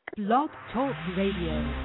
Blog Talk Radio.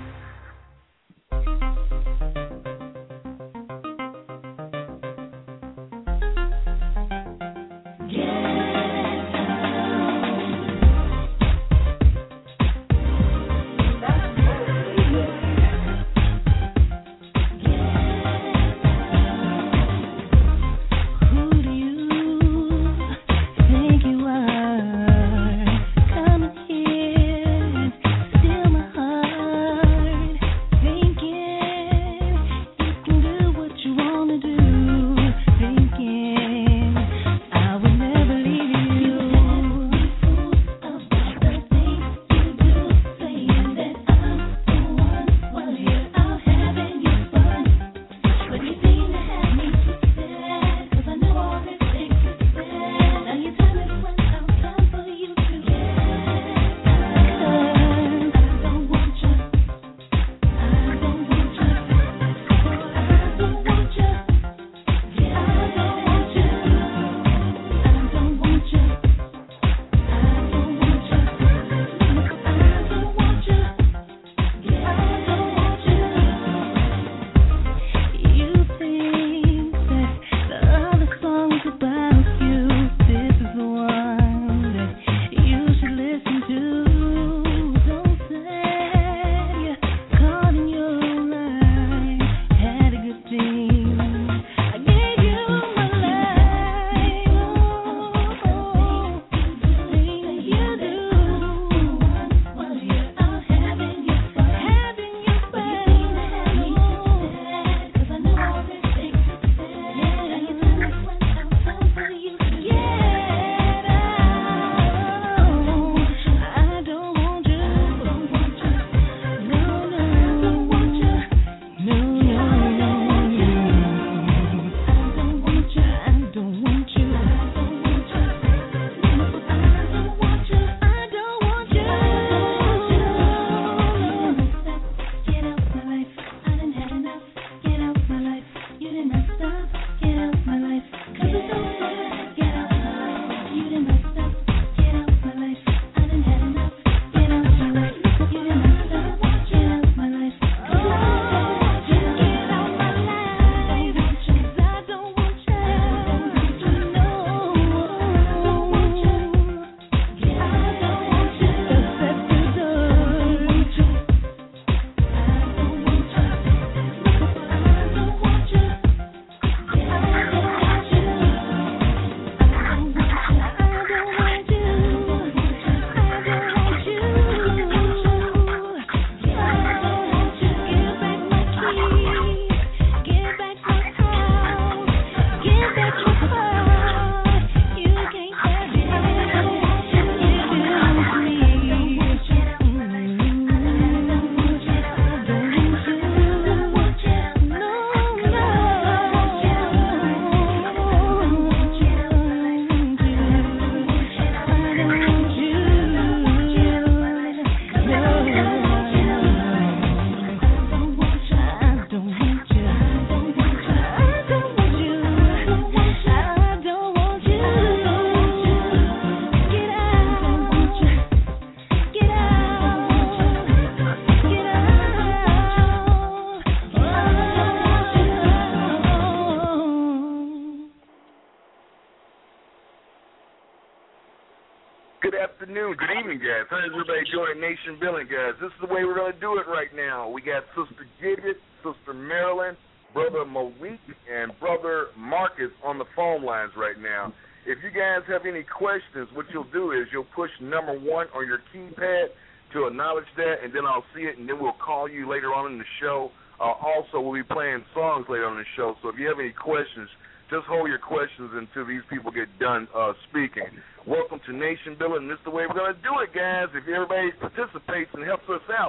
Good evening, guys. How's everybody doing, Nation Billing, guys? This is the way we're going to do it right now. We got Sister Gidget, Sister Marilyn, Brother Malik, and Brother Marcus on the phone lines right now. If you guys have any questions, what you'll do is you'll push number 1 on your keypad to acknowledge that, and then I'll see it, and then we'll call you later on in the show. Also, we'll be playing songs later on in the show, so if you have any questions, just hold your questions until these people get done speaking. Welcome to Nation Building. This is the way we're going to do it, guys. If everybody participates and helps us out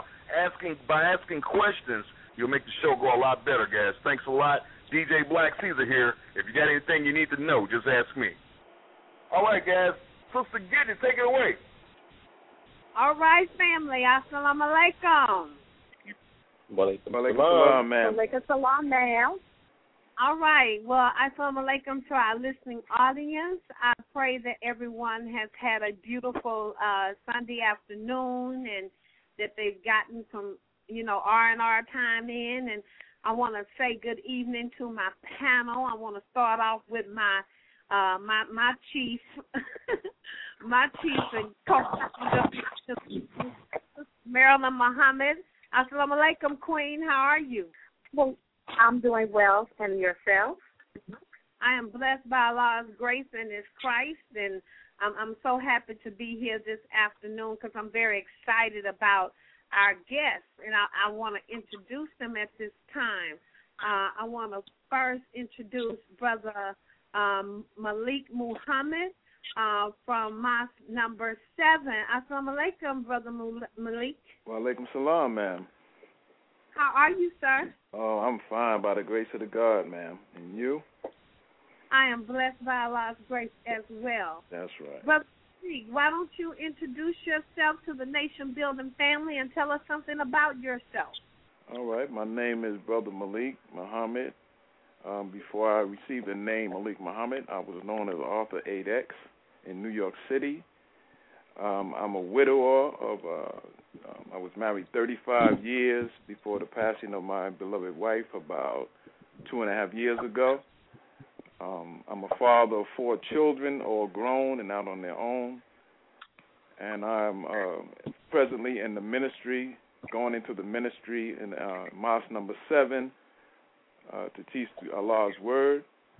by asking questions, you'll make the show go a lot better, guys. Thanks a lot. DJ Black Caesar here. If you got anything you need to know, just ask me. All right, guys. Sister Gidget, take it away. All right, family. Assalamu alaikum. Walaikum salam, ma'am. Walaikum salam, ma'am. All right. Well, assalamu alaikum to our listening audience. I pray that everyone has had a beautiful Sunday afternoon and that they've gotten some, R&R time in. And I want to say good evening to my panel. I want to start off with my chief, my chief and Marilyn Muhammad. Assalamu alaikum, Queen. How are you? Well, I'm doing well. And yourself? I am blessed by Allah's grace and His Christ, and I'm so happy to be here this afternoon because I'm very excited about our guests, and I want to introduce them at this time. I want to first introduce Brother Malik Muhammad from Mosque number 7. Assalamu alaikum, Brother Malik. Wa alaikum salam, ma'am. How are you, sir? Oh, I'm fine by the grace of the God, ma'am. And you? I am blessed by Allah's grace as well. That's right. Brother Malik, why don't you introduce yourself to the Nation Building family and tell us something about yourself? All right. My name is Brother Malik Muhammad. Before I received the name Malik Muhammad, I was known as Arthur 8X in New York City. I'm a widower of, I was married 35 years before the passing of my beloved wife about 2.5 years ago. I'm a father of 4 children, all grown and out on their own. And I'm presently in the ministry, going into the ministry in Mosque number 7 to teach Allah's word.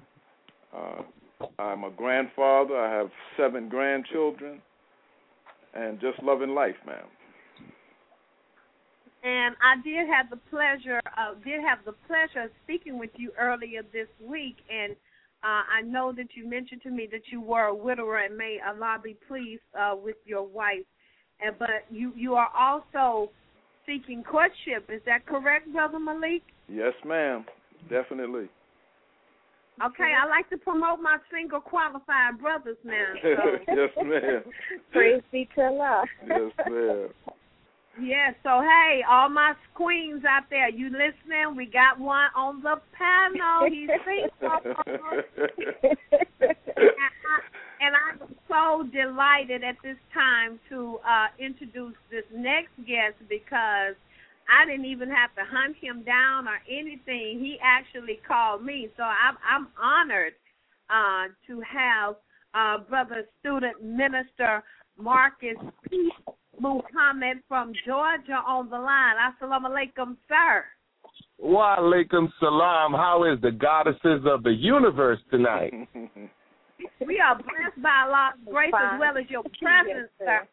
I'm a grandfather. I have 7 grandchildren. And just loving life, ma'am. And I did have the pleasure of speaking with you earlier this week, and I know that you mentioned to me that you were a widower, and may Allah be pleased with your wife. But you are also seeking courtship. Is that correct, Brother Malik? Yes, ma'am. Definitely. Okay, I like to promote my single qualified brothers now. So. Yes, ma'am. Praise be to Allah. Yes, ma'am. Yeah, so, hey, all my queens out there, you listening? We got one on the panel. He's single. And I'm so delighted at this time to introduce this next guest because I didn't even have to hunt him down or anything. He actually called me. So I'm honored to have Brother Student Minister Marcus P. Muhammad from Georgia on the line. Assalamu alaikum, sir. Wa alaikum salam. How is the goddesses of the universe tonight? We are blessed by Allah's grace as well as your presence,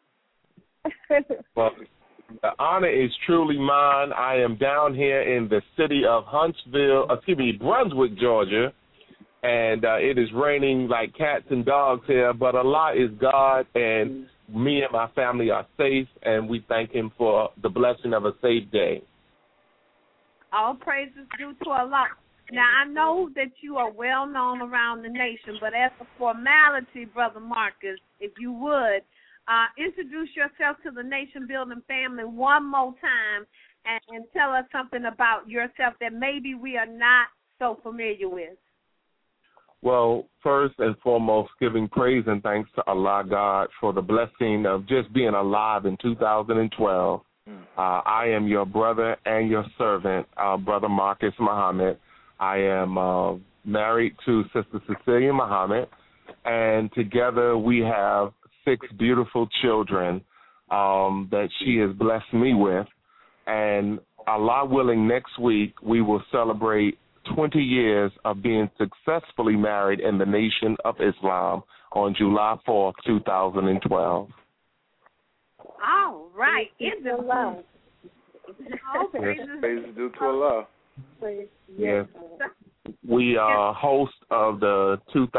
sir. Well, the honor is truly mine. I am down here in the city of Brunswick, Georgia, and it is raining like cats and dogs here, but Allah is God, and me and my family are safe, and we thank Him for the blessing of a safe day. All praises due to Allah. Now, I know that you are well known around the nation, but as a formality, Brother Marcus, if you would, introduce yourself to the Nation Building family one more time and tell us something about yourself that maybe we are not so familiar with. Well, first and foremost, giving praise and thanks to Allah God for the blessing of just being alive in 2012. I am your brother and your servant, Brother Marcus Muhammad. I am married to Sister Cecilia Muhammad, and together we have 6 beautiful children that she has blessed me with. And Allah willing, next week we will celebrate 20 years of being successfully married in the Nation of Islam on July 4th, 2012. All right. In the love. Praise due to Allah. Yes. We are host of the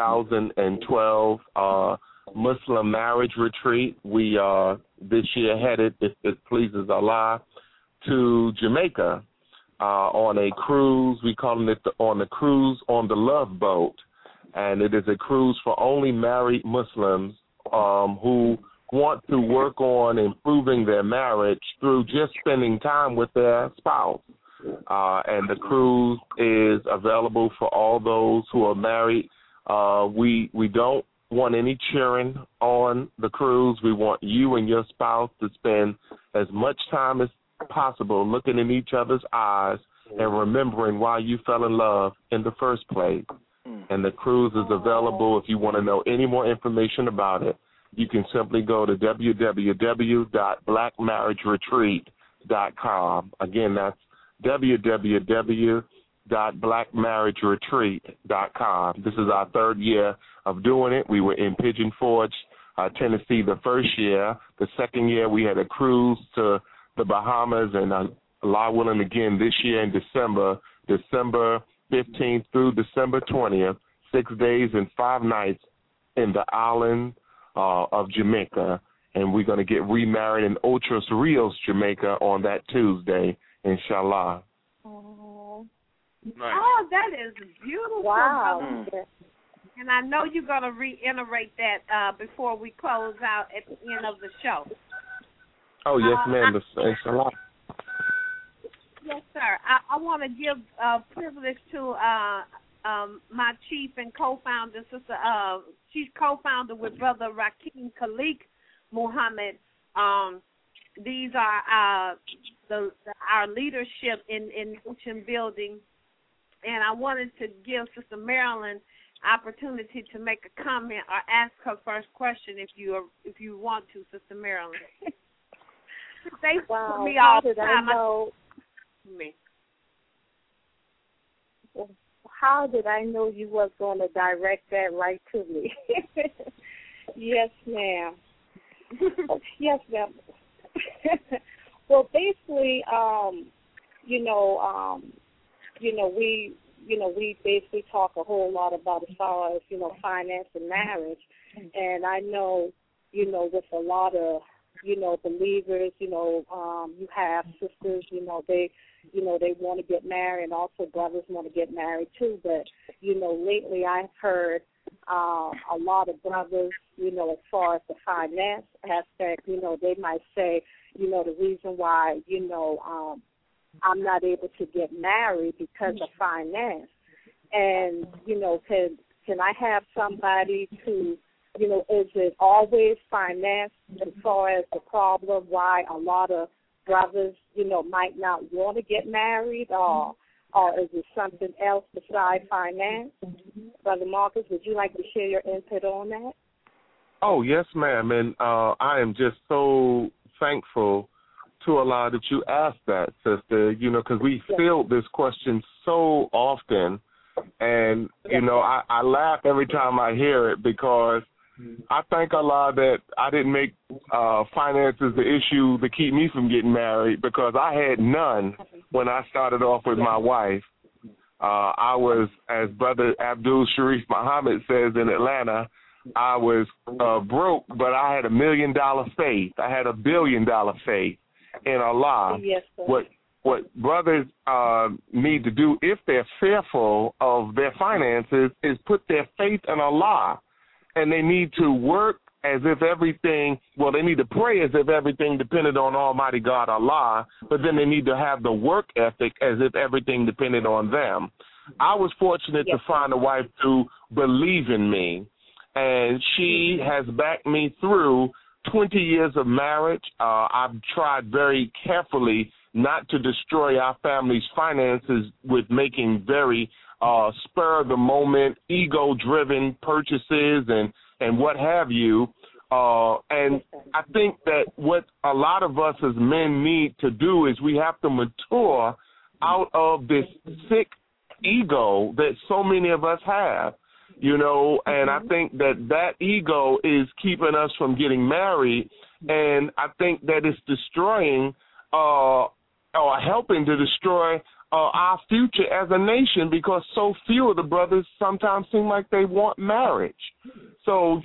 2012 Muslim Marriage Retreat. We are this year headed, if it pleases Allah, to Jamaica on a cruise. We call it on the cruise on the Love Boat, and it is a cruise for only married Muslims who want to work on improving their marriage through just spending time with their spouse. And the cruise is available for all those who are married. We don't want any cheering on the cruise. We want you and your spouse to spend as much time as possible looking in each other's eyes and remembering why you fell in love in the first place. And the cruise is available. If you want to know any more information about it, you can simply go to www.blackmarriageretreat.com. Again, that's www.blackmarriageretreat.com. This is our third year of doing it. We were in Pigeon Forge, Tennessee the first year. The second year we had a cruise to the Bahamas, and Allah willing again this year in December 15th through December 20th, 6 days and 5 nights in the island of Jamaica. And we're going to get remarried in Otros Rios, Jamaica on that Tuesday, inshallah. Oh, Nice. oh, that is beautiful. Wow. And I know you're going to reiterate that before we close out at the end of the show. Oh, yes, ma'am. Inshallah. Yes, sir. I want to give privilege to my chief and co-founder, sister. She's co-founder with Brother Rakeem Khalik Muhammad. These are our leadership in nation building, and I wanted to give Sister Marilyn opportunity to make a comment or ask her first question if you want to, Sister Marilyn. They Wow. me How all the did I time. know? Me. How did I know you was going to direct that right to me? Yes, ma'am. Yes, ma'am. Well, basically, we basically talk a whole lot about as far as, finance and marriage. And I know, with a lot of, believers, you have sisters, they want to get married, and also brothers want to get married too. But, lately I've heard a lot of brothers, as far as the finance aspect, they might say, the reason why, I'm not able to get married because of finance. And, can I have somebody to, is it always finance as far as the problem why a lot of brothers, might not want to get married, or is it something else besides finance? Brother Marcus, would you like to share your input on that? Oh, yes, ma'am. And I am just so thankful to Allah that you asked that, sister, because we field this question so often. And, I laugh every time I hear it because I thank Allah that I didn't make finances the issue to keep me from getting married, because I had none when I started off with my wife. I was, as Brother Abdul Sharif Muhammad says in Atlanta, I was broke, but I had $1 million faith. I had $1 billion faith in Allah. Yes, sir. What brothers need to do if they're fearful of their finances is put their faith in Allah. And they need to work as if everything, they need to pray as if everything depended on Almighty God, Allah, but then they need to have the work ethic as if everything depended on them. I was fortunate to find a wife to believe in me, and she has backed me through 20 years of marriage. I've tried very carefully not to destroy our family's finances with making very spur-of-the-moment, ego-driven purchases and what have you. And I think that what a lot of us as men need to do is we have to mature out of this sick ego that so many of us have, and I think that ego is keeping us from getting married, and I think that it's destroying or helping to destroy our future as a nation, because so few of the brothers sometimes seem like they want marriage. So,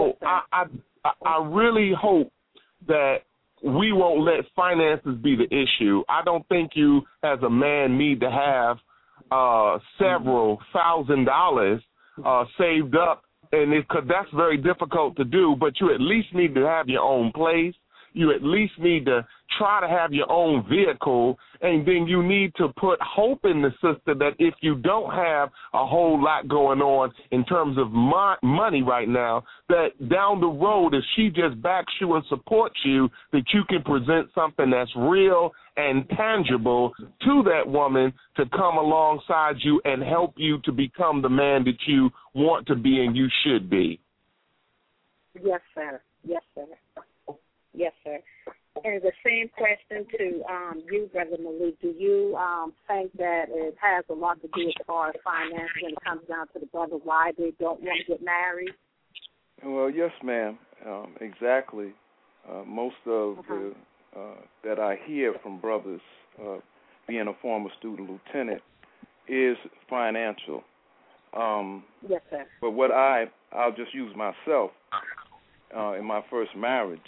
I really hope that we won't let finances be the issue. I don't think you as a man need to have several $1,000 saved up, and because that's very difficult to do, but you at least need to have your own place. you at least need to try to have your own vehicle, and then you need to put hope in the sister that if you don't have a whole lot going on in terms of money right now, that down the road, if she just backs you and supports you, that you can present something that's real and tangible to that woman to come alongside you and help you to become the man that you want to be and you should be. Yes, sir. Yes, sir. Yes, sir. And the same question to you, Brother Malik. Do you think that it has a lot to do as far as finance when it comes down to the brother why they don't want to get married? Well, yes, ma'am. Exactly. Most of the that I hear from brothers being a former student lieutenant is financial. Yes, sir. But what I'll just use myself in my first marriage.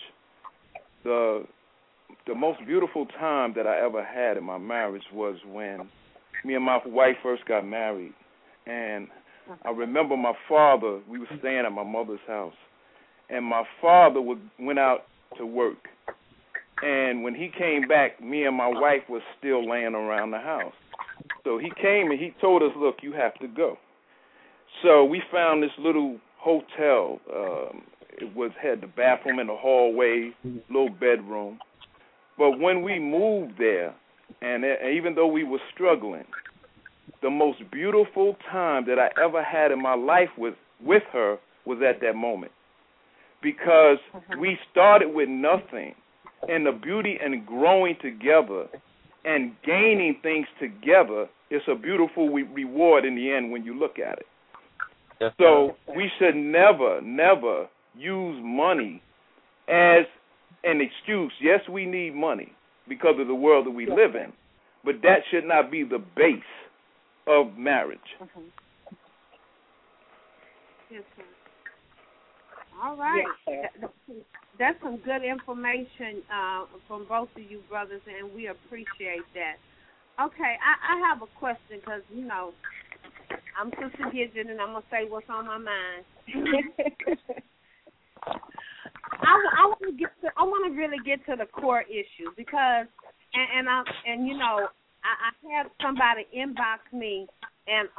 The most beautiful time that I ever had in my marriage was when me and my wife first got married. And I remember my father, we were staying at my mother's house, and my father went out to work. And when he came back, me and my wife was still laying around the house. So he came and he told us, look, you have to go. So we found this little hotel. It had the bathroom in the hallway, little bedroom. But when we moved there, and even though we were struggling, the most beautiful time that I ever had in my life with her was at that moment. Because we started with nothing, and the beauty and growing together and gaining things together is a beautiful reward in the end when you look at it. Yes, so we should never, never use money as an excuse. Yes, we need money because of the world that we live in, but that should not be the base of marriage. Yes, sir. All right. Yes, that's some good information from both of you brothers, and we appreciate that. Okay, I have a question because, you know, I'm Sister Gidget, and I'm going to say what's on my mind. I want to really get to the core issue because, and you know, I had somebody inbox me and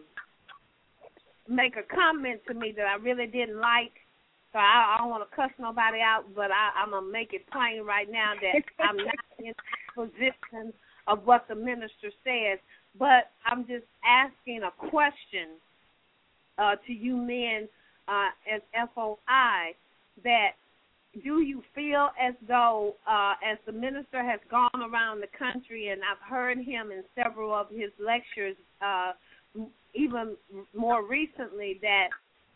make a comment to me that I really didn't like. So I don't want to cuss nobody out, but I'm going to make it plain right now that I'm not in position of what the minister says, but I'm just asking a question to you men as FOI that do you feel as though, as the minister has gone around the country, and I've heard him in several of his lectures, even more recently, that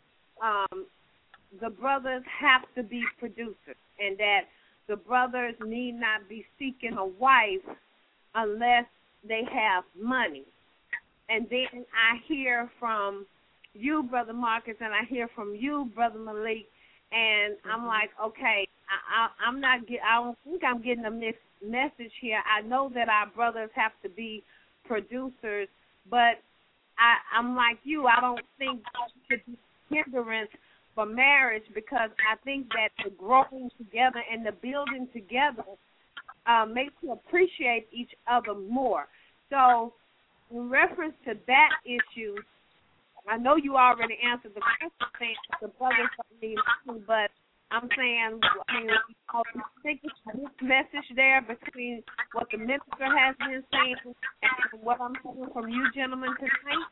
the brothers have to be producers and that the brothers need not be seeking a wife unless they have money. And then I hear from you, Brother Marcus, and I hear from you, Brother Malik, and I'm like, okay, I don't think I'm getting a mixed message here. I know that our brothers have to be producers, but I'm like you. I don't think that should be hindrance for marriage because I think that the growing together and the building together makes you appreciate each other more. So in reference to that issue, I know you already answered the question saying the brothers don't need money, but I'm saying, I think it's this message there between what the minister has been saying and what I'm hearing from you gentlemen tonight.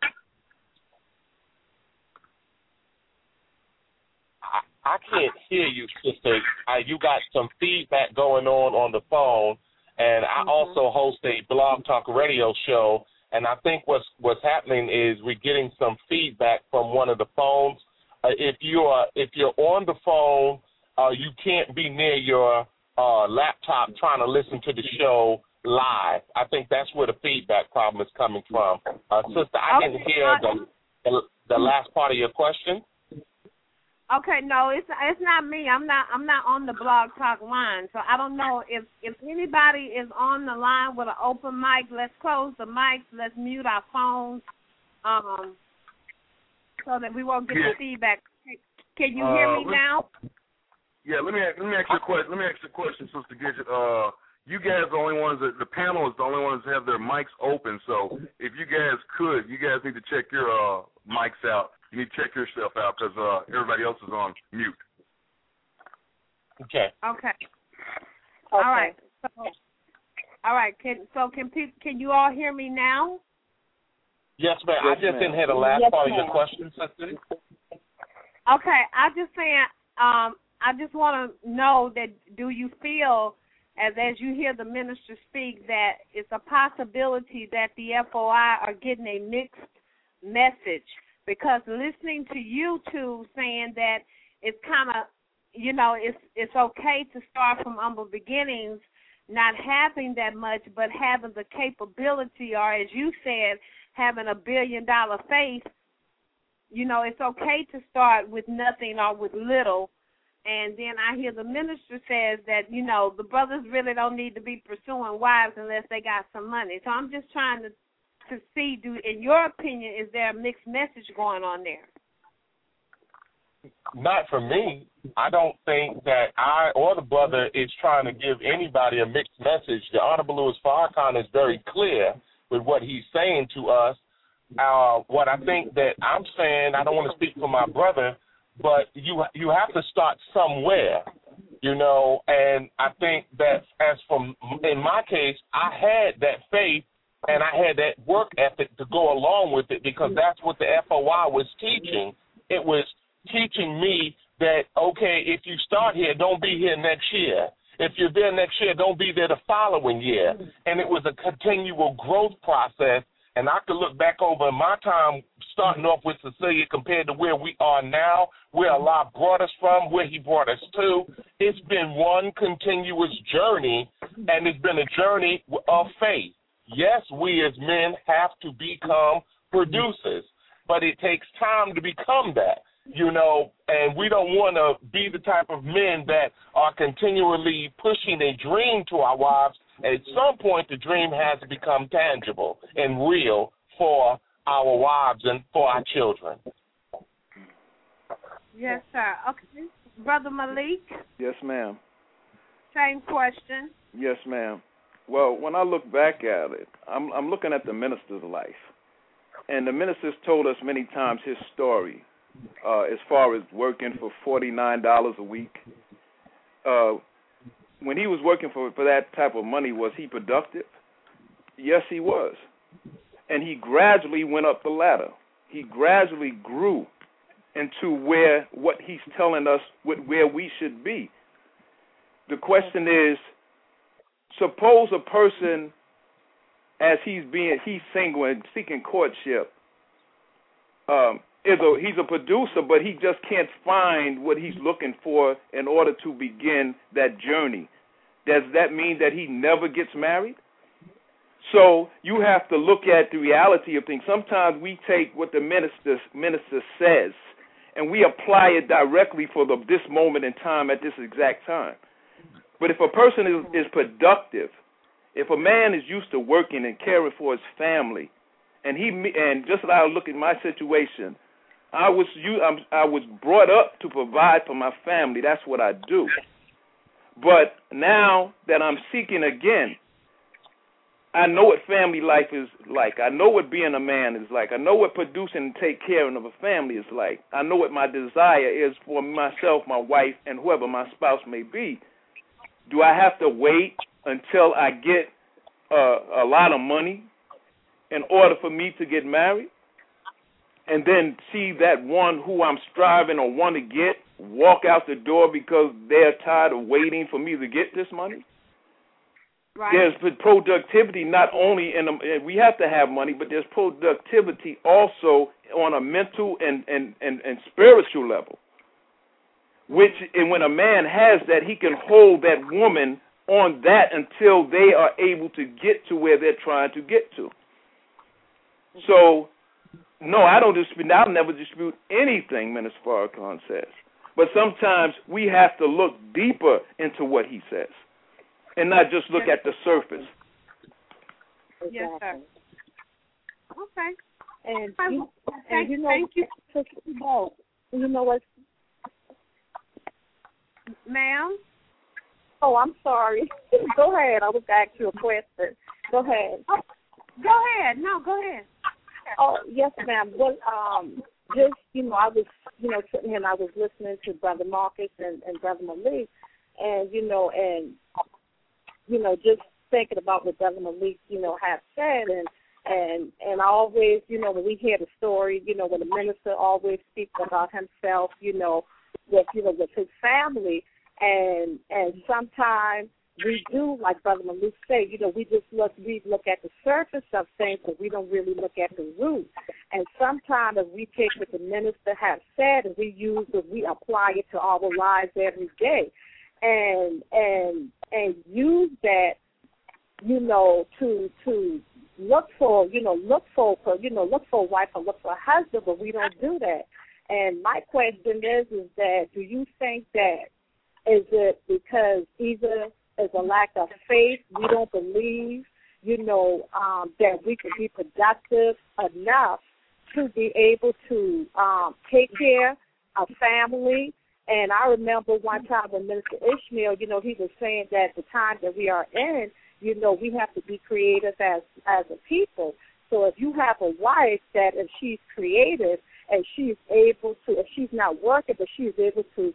I can't hear you, sister. You got some feedback going on the phone, and I also host a Blog Talk radio show. And I think what's happening is we're getting some feedback from one of the phones. If you're on the phone, you can't be near your laptop trying to listen to the show live. I think that's where the feedback problem is coming from. Sister, I didn't hear the last part of your question. Okay, no, it's not me. I'm not on the Blog Talk line, so I don't know if anybody is on the line with an open mic. Let's close the mics. Let's mute our phones, so that we won't get the feedback. Can you hear me now? Yeah, let me ask you a question. Let me ask you a question, Sister Gidget. You guys are the only ones the panel is the only ones that have their mics open. So if you guys need to check your mics out. You need to check yourself out because everybody else is on mute. Okay. Okay. All right. Can you all hear me now? Yes, ma'am. Yes, I just didn't hear the last part of your question, Sister. Okay. I just saying. I just want to know that do you feel as you hear the minister speak that it's a possibility that the FOI are getting a mixed message? Because listening to you two saying that it's kind of, it's okay to start from humble beginnings, not having that much, but having the capability, or as you said, having $1 billion faith, it's okay to start with nothing or with little. And then I hear the minister says that, the brothers really don't need to be pursuing wives unless they got some money. So I'm just trying to see, in your opinion, is there a mixed message going on there? Not for me. I don't think that I or the brother is trying to give anybody a mixed message. The Honorable Louis Farrakhan is very clear with what he's saying to us. What I think that I'm saying, I don't want to speak for my brother, but you have to start somewhere, and I think that in my case, I had that faith and I had that work ethic to go along with it because that's what the FOI was teaching. It was teaching me that, okay, if you start here, don't be here next year. If you're there next year, don't be there the following year. And it was a continual growth process. And I could look back over my time starting off with Cecilia compared to where we are now, where Allah brought us from, where he brought us to. It's been one continuous journey, and it's been a journey of faith. Yes, we as men have to become producers, but it takes time to become that, and we don't want to be the type of men that are continually pushing a dream to our wives. At some point, the dream has to become tangible and real for our wives and for our children. Yes, sir. Okay. Brother Malik? Yes, ma'am. Same question. Yes, ma'am. Well, when I look back at it, I'm looking at the minister's life. And the minister's told us many times his story as far as working for $49 a week. When he was working for that type of money, was he productive? Yes, he was. And he gradually went up the ladder. He gradually grew into what he's telling us where we should be. The question is, suppose a person, as he's single and seeking courtship, he's a producer, but he just can't find what he's looking for in order to begin that journey. Does that mean that he never gets married? So you have to look at the reality of things. Sometimes we take what the minister says and we apply it directly for this moment in time at this exact time. But if a person is productive, if a man is used to working and caring for his family, and just as I look at my situation, I was brought up to provide for my family. That's what I do. But now that I'm seeking again, I know what family life is like. I know what being a man is like. I know what producing and take care of a family is like. I know what my desire is for myself, my wife, and whoever my spouse may be. Do I have to wait until I get a lot of money in order for me to get married? And then see that one who I'm striving or want to get walk out the door because they're tired of waiting for me to get this money? Right. There's productivity not only we have to have money, but there's productivity also on a mental and spiritual level. And when a man has that, he can hold that woman on that until they are able to get to where they're trying to get to. So, no, I'll never dispute anything Minister Farrakhan says. But sometimes we have to look deeper into what he says and not just look at the surface. Yes, sir. Okay. And thank you. You know what? Ma'am? Oh, I'm sorry. Go ahead. I was asking you a question. Go ahead. Oh, go ahead. No, go ahead. Oh, yes, ma'am. Well, just, I was, sitting here and I was listening to Brother Marcus and Brother Malik, and, just thinking about what Brother Malik, have said, and I always, when we hear the story, when the minister always speaks about himself, with his family, and sometimes we do, like Brother Malik said, we look at the surface of things, but we don't really look at the root. And sometimes if we take what the minister has said and we apply it to our lives every day, and use that, to look for a wife or look for a husband, but we don't do that. And my question is that do you think that is it because either is a lack of faith, we don't believe, that we can be productive enough to be able to take care of family? And I remember one time when Minister Ishmael, he was saying that the time that we are in, we have to be creative as a people. So if you have a wife that if she's creative and she's able to, if she's not working, but she's able to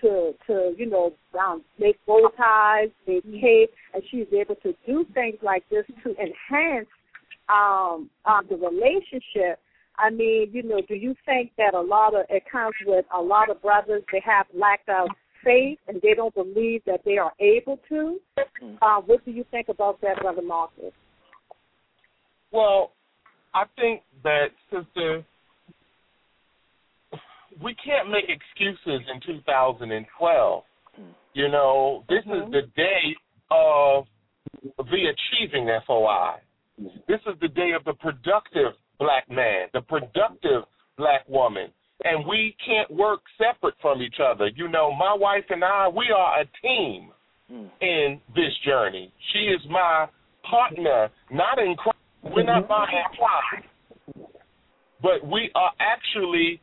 make bow ties, make cake, and she's able to do things like this to enhance the relationship. I mean, do you think that it comes with a lot of brothers, they have lack of faith and they don't believe that they are able to? What do you think about that, Brother Marcus? Well, I think that, Sister, we can't make excuses in 2012. This is the day of the achieving FOI. This is the day of the productive black man, the productive black woman. And we can't work separate from each other. My wife and I, we are a team in this journey. She is my partner, not in crime. We're not buying crime. But we are actually,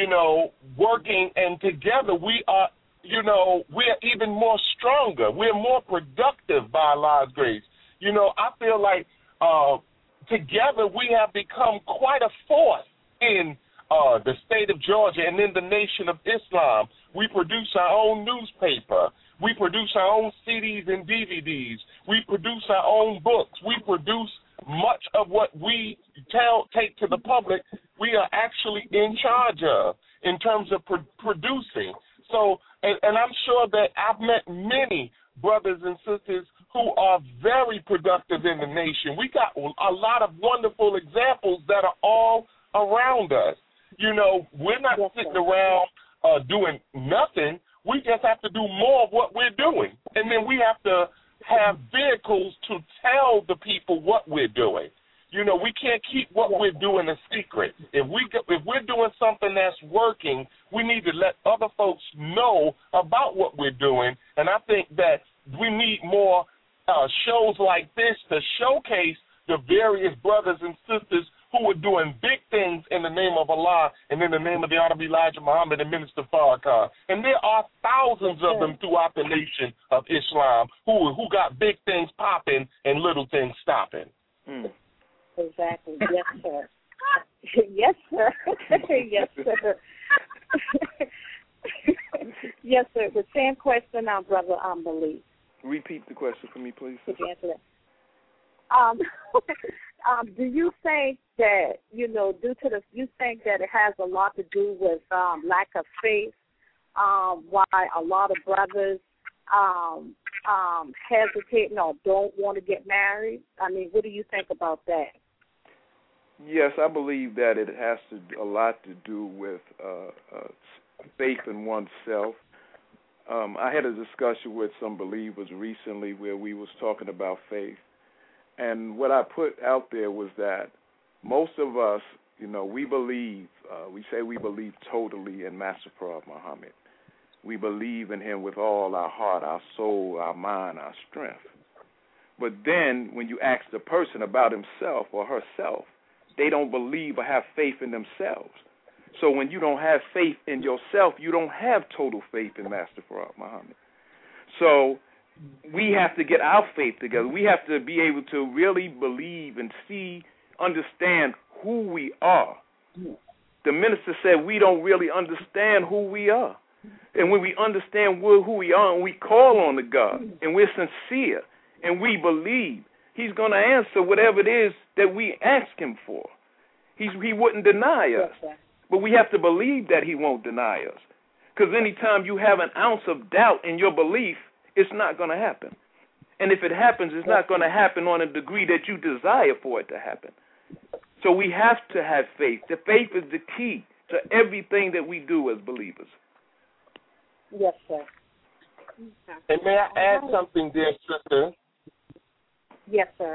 working, and together we are, we're even more stronger. We're more productive by Allah's grace. I feel like together we have become quite a force in the state of Georgia and in the nation of Islam. We produce our own newspaper. We produce our own CDs and DVDs. We produce our own books. We produce much of what we take to the public. We are actually in charge of in terms of producing. So, and I'm sure that I've met many brothers and sisters who are very productive in the nation. We got a lot of wonderful examples that are all around us. We're not sitting around doing nothing. We just have to do more of what we're doing. And then we have to have vehicles to tell the people what we're doing. We can't keep what we're doing a secret. If we're doing something that's working, we need to let other folks know about what we're doing. And I think that we need more shows like this to showcase the various brothers and sisters who are doing big things in the name of Allah and in the name of the Honorable Elijah Muhammad and Minister Farrakhan. And there are thousands of them throughout the nation of Islam who got big things popping and little things stopping. Exactly. Yes, sir. Yes, sir. Yes, sir. Yes, sir. The same question now, Brother Malik. Repeat the question for me, please. Could you answer that? Do you think that, you think that it has a lot to do with lack of faith, why a lot of brothers hesitate or don't want to get married? I mean, what do you think about that? Yes, I believe that it has a lot to do with faith in oneself. I had a discussion with some believers recently where we was talking about faith. And what I put out there was that most of us, we believe, we say we believe totally in Master Prophet Muhammad. We believe in him with all our heart, our soul, our mind, our strength. But then when you ask the person about himself or herself, they don't believe or have faith in themselves. So when you don't have faith in yourself, you don't have total faith in Master Farad Muhammad. So we have to get our faith together. We have to be able to really believe and see, understand who we are. The minister said we don't really understand who we are. And when we understand who we are and we call on the God and we're sincere and we believe, he's going to answer whatever it is that we ask him for. He wouldn't deny us. But we have to believe that he won't deny us. Because anytime you have an ounce of doubt in your belief, it's not going to happen. And if it happens, it's not going to happen on a degree that you desire for it to happen. So we have to have faith. The faith is the key to everything that we do as believers. Yes, sir. And may I add something, dear sister? Yes, sir.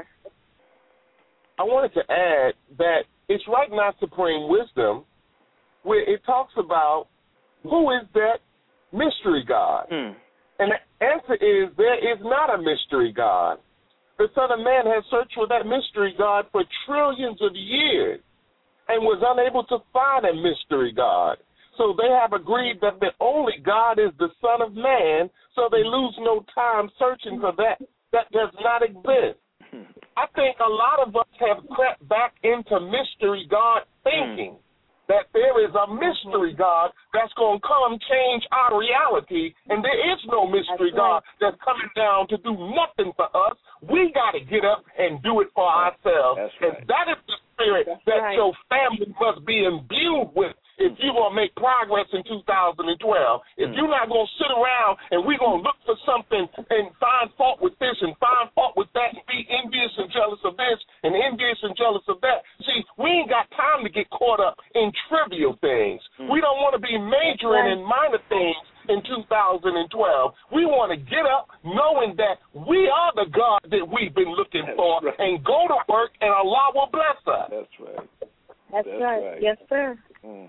I wanted to add that it's right now Supreme Wisdom where it talks about who is that mystery God. And the answer is there is not a mystery God. The Son of Man has searched for that mystery God for trillions of years and was unable to find a mystery God. So they have agreed that the only God is the Son of Man, so they lose no time searching for that does not exist. I think a lot of us have crept back into mystery God thinking that there is a mystery God that's going to come change our reality, and there is no mystery God that's coming down to do nothing for us. We got to get up and do it for ourselves. And that is the spirit that your family must be imbued with if you're going to make progress in 2012. If you're not going to sit around and we're going to look for something and find fault with this and find fault with that and be envious and jealous of this and envious and jealous of that. See, we ain't got time to get caught up in trivial things. We don't want to be majoring in minor things in 2012. We want to get up knowing that we are the God that we've been looking for and go to work and Allah will bless us. That's right. That's right. Yes, sir.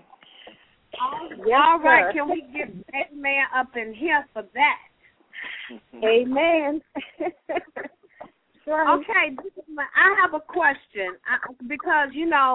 All right, can we get that man up in here for that? Amen. Okay, I have a question because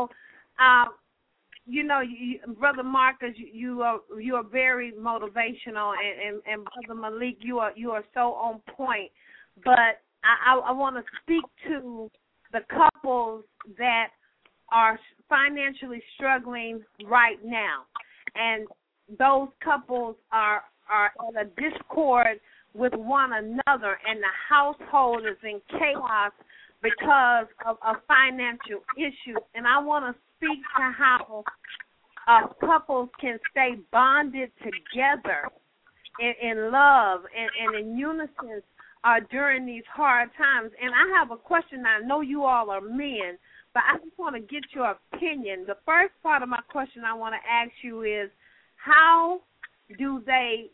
Brother Marcus, you are very motivational, and Brother Malik, you are so on point. But I want to speak to the couples that are financially struggling right now, and those couples are at a discord with one another, and the household is in chaos because of financial issues. And I want to speak to how couples can stay bonded together in love and in unison during these hard times. And I have a question. I know you all are men, but I just want to get your opinion. The first part of my question I want to ask you is, how do they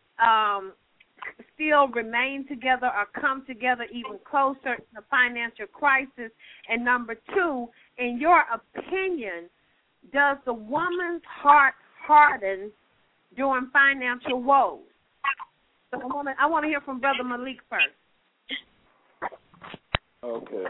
still remain together or come together even closer in the financial crisis? And number two, in your opinion, does the woman's heart harden during financial woes? So I want to hear from Brother Malik first. Okay.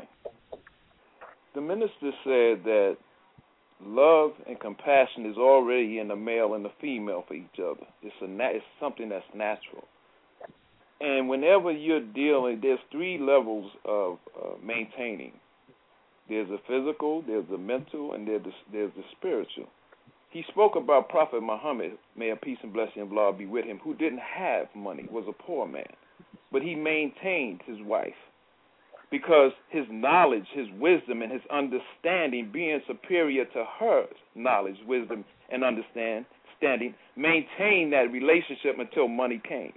The minister said that love and compassion is already in the male and the female for each other. It's something that's natural. And whenever you're dealing, there's three levels of maintaining. There's a physical, there's a mental, and there's the spiritual. He spoke about Prophet Muhammad, may peace and blessing of Allah be with him, who didn't have money, was a poor man. But he maintained his wife because his knowledge, his wisdom, and his understanding, being superior to her knowledge, wisdom, and understanding, maintained that relationship until money came.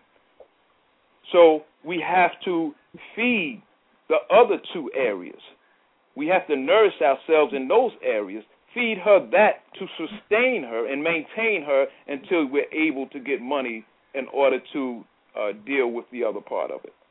So we have to feed the other two areas. We have to nourish ourselves in those areas, feed her that to sustain her and maintain her until we're able to get money in order to deal with the other part of it.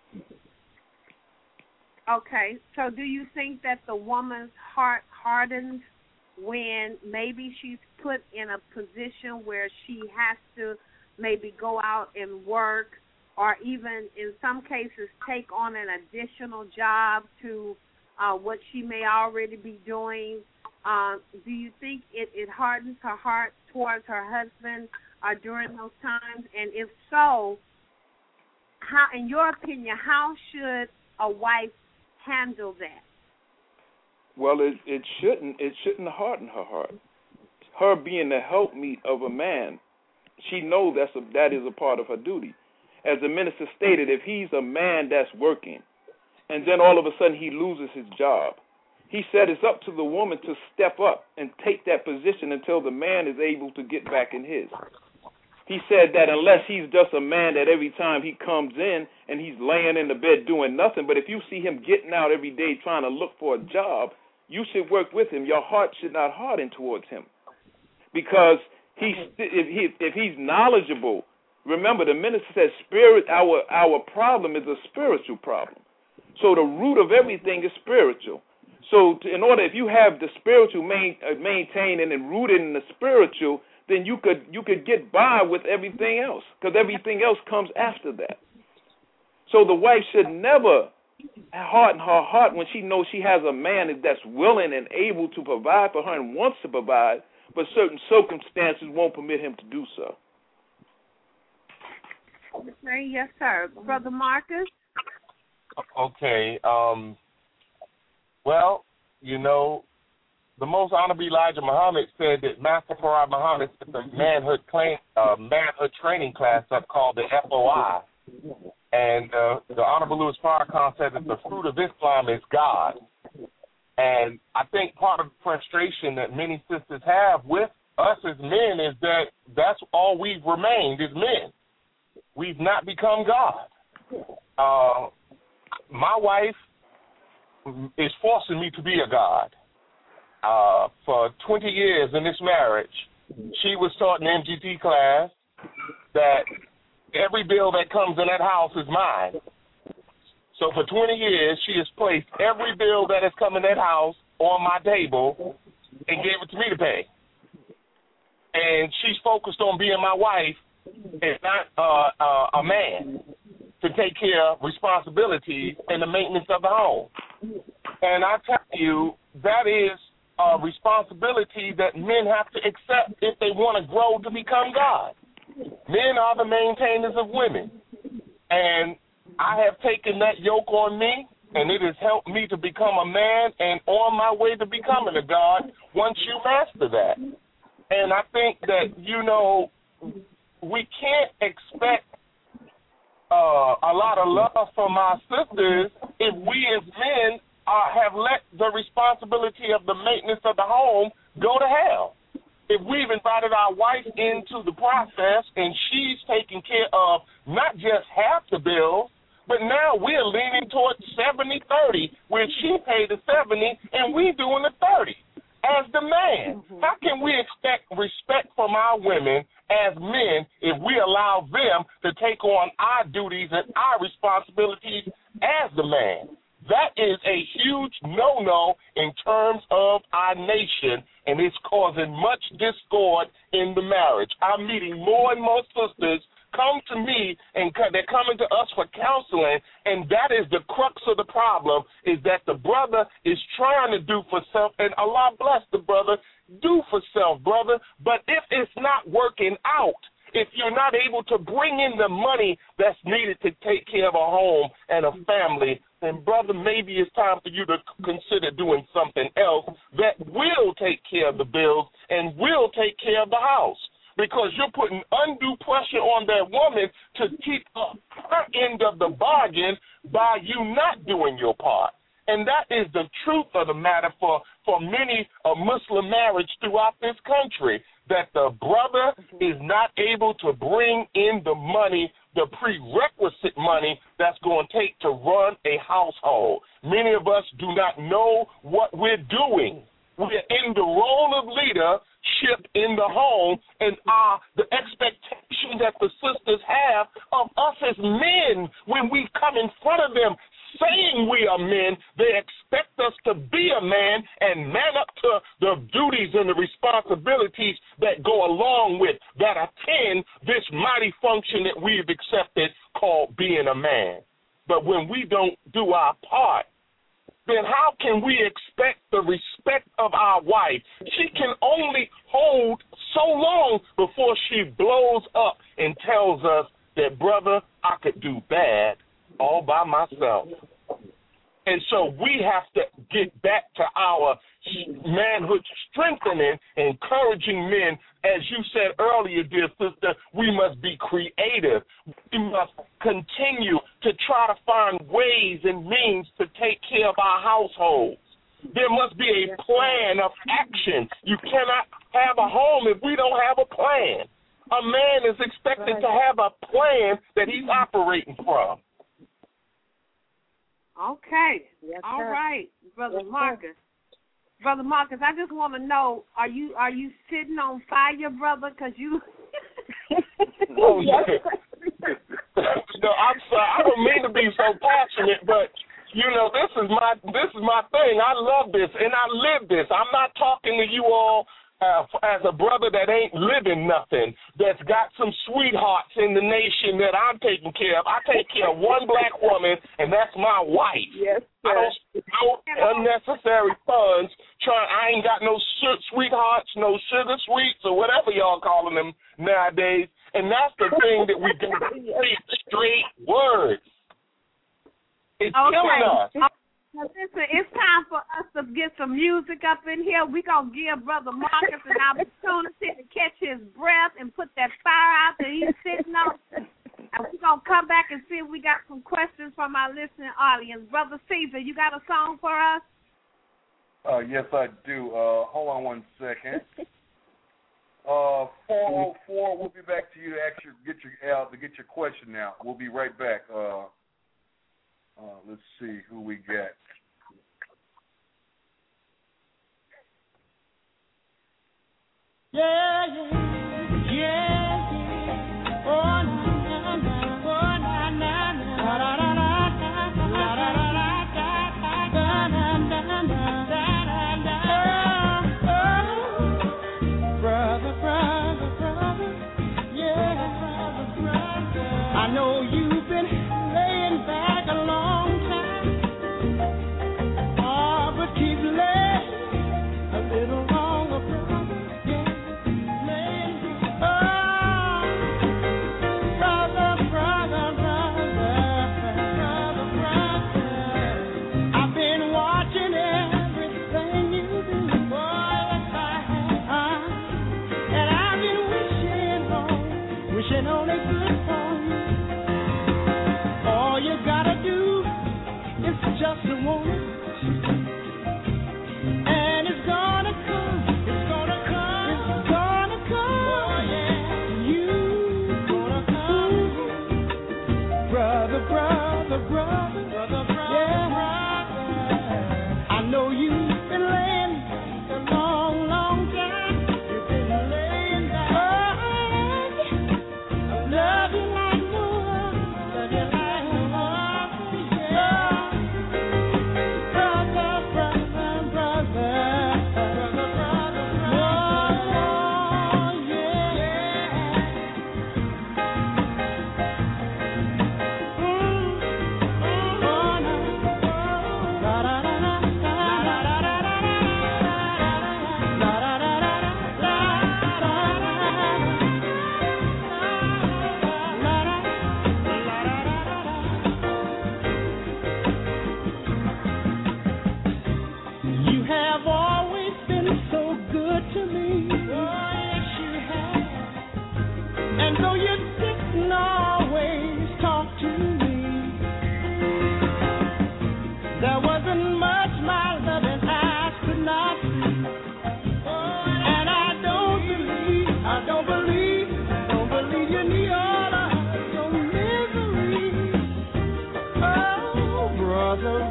Okay, so do you think that the woman's heart hardens when maybe she's put in a position where she has to maybe go out and work, or even in some cases take on an additional job to what she may already be doing? do you think it hardens her heart towards her husband during those times? And if so, how, in your opinion, how should a wife handle that? Well, it shouldn't harden her heart. Her being the helpmeet of a man, she knows that is a part of her duty. As the minister stated, if he's a man that's working, and then all of a sudden he loses his job, he said it's up to the woman to step up and take that position until the man is able to get back in his. He said that unless he's just a man that every time he comes in and he's laying in the bed doing nothing, but if you see him getting out every day trying to look for a job, you should work with him. Your heart should not harden towards him. Because if he's knowledgeable, remember the minister says our problem is a spiritual problem. So the root of everything is spiritual. So in order, if you have the spiritual maintained and rooted in the spiritual, then you could get by with everything else, because everything else comes after that. So the wife should never harden her heart when she knows she has a man that's willing and able to provide for her and wants to provide, but certain circumstances won't permit him to do so. Yes, sir. Brother Marcus? Okay. Well, you know, the Most Honorable Elijah Muhammad said that Master Farad Muhammad set the manhood training class up called the FOI. And the Honorable Louis Farrakhan said that the fruit of Islam is God. And I think part of the frustration that many sisters have with us as men is that that's all we've remained as men. We've not become God. My wife is forcing me to be a God. For 20 years in this marriage, she was taught in MGT class that every bill that comes in that house is mine. So for 20 years, she has placed every bill that has come in that house on my table and gave it to me to pay. And she's focused on being my wife and not a man to take care of responsibilities and the maintenance of the home. And I tell you, that is a responsibility that men have to accept if they want to grow to become God. Men are the maintainers of women. And I have taken that yoke on me, and it has helped me to become a man and on my way to becoming a God once you master that. And I think that, you know, we can't expect a lot of love from our sisters if we as men have let the responsibility of the maintenance of the home go to hell. If we've invited our wife into the process and she's taking care of not just half the bills, but now we're leaning towards 70-30, where she paid the 70 and we doing the 30 as the man. How can we expect respect from our women as men if we allow them to take on our duties and our responsibilities as the man? That is a huge no-no in terms of our nation, and it's causing much discord in the marriage. I'm meeting more and more sisters come to me, and they're coming to us for counseling, and that is the crux of the problem, is that the brother is trying to do for self, and Allah bless the brother, do for self, brother, but if it's not working out, if you're not able to bring in the money that's needed to take care of a home and a family, then, brother, maybe it's time for you to consider doing something else that will take care of the bills and will take care of the house, because you're putting undue pressure on that woman to keep up her end of the bargain by you not doing your part. And that is the truth of the matter for many a Muslim marriage throughout this country, that the brother is not able to bring in the money, the prerequisite money that's going to take to run a household. Many of us do not know what we're doing. We're in the role of leadership in the home, and the expectation that the sisters have of us as men when we come in front of them saying we are men, they expect us to be a man and man up to the duties and the responsibilities that go along with, that attend this mighty function that we've accepted called being a man. But when we don't do our part, then how can we expect the respect respect of our wife. She can only hold so long before she blows up and tells us that, brother, I could do bad all by myself. And so we have to get back to our manhood, strengthening, encouraging men. As you said earlier, dear sister, we must be creative. We must continue to try to find ways and means to take care of our households. There must be a plan of action. You cannot have a home if we don't have a plan. A man is expected to have a plan that he's operating from. Okay. Yes, all right, Brother Marcus. Brother Marcus, I just want to know, are you sitting on fire, brother? Because you... Oh, yeah. No, I'm sorry. I don't mean to be so passionate, but, you know, this is my thing. I love this, and I live this. I'm not talking to you all as a brother that ain't living nothing, that's got some sweethearts in the nation that I'm taking care of. I take care of one black woman, and that's my wife. Yes, I don't no unnecessary funds. I ain't got no sweethearts, no sugar sweets, or whatever y'all calling them nowadays. And that's the thing that we got to speak straight words. It's killing us. Listen, it's time for us to get some music up in here. We're going to give Brother Marcus an opportunity to catch his breath and put that fire out that he's sitting on. And we're going to come back and see if we got some questions from our listening audience. Brother Caesar, you got a song for us? Yes, I do. Hold on one second. 404, we'll be back to you to get your question now. We'll be right back. Let's see who we get. Yeah. Oh, na, na, na. Oh, na, na, na. Da, da, da, da, da, da, da, da, da, da, da, da. Brother, yeah. I know you've been laying back a long time. Oh, but keep laying a little longer, brother. Yeah, laying. Oh, brother. I've been watching everything you do, boy, yes I have. And I've been wishing on it good for you. All you gotta do is just a woman, and it's gonna come. It's gonna come. It's gonna come. Oh yeah, you gonna come, brother. Yeah, brother. I know you've been laying a long, long time. You've been laying down. I love you like no other. Love you like no other. Yeah. Brother. Oh, yeah. Oh, no. La, da, da, da. La, da, da, da, da. La, da, da, da, da. You have always been so good to me. Oh, yes, you have. And though you didn't always talk to me, there wasn't much my loving eyes could not see. And I don't believe you need all of your misery. Oh, brother.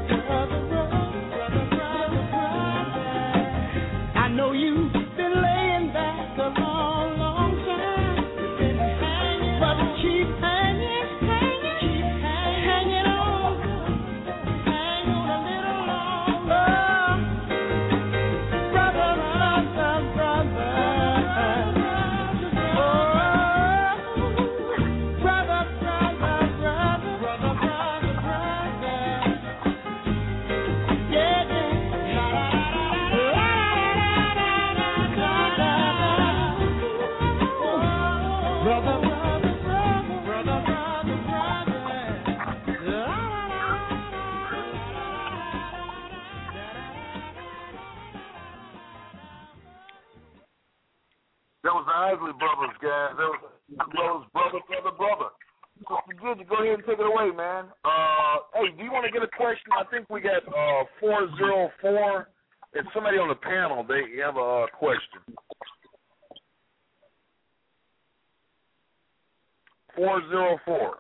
I know you've been laying back a long, long time. But keep hanging on. Hang on a little longer. Brother. Oh, brother. Yeah. That was the Isley Brothers, guys. That was brother. Sister Gidget, go ahead and take it away, man. Hey, do you want to get a question? I think we got 404. It's somebody on the panel. They have a question. 404.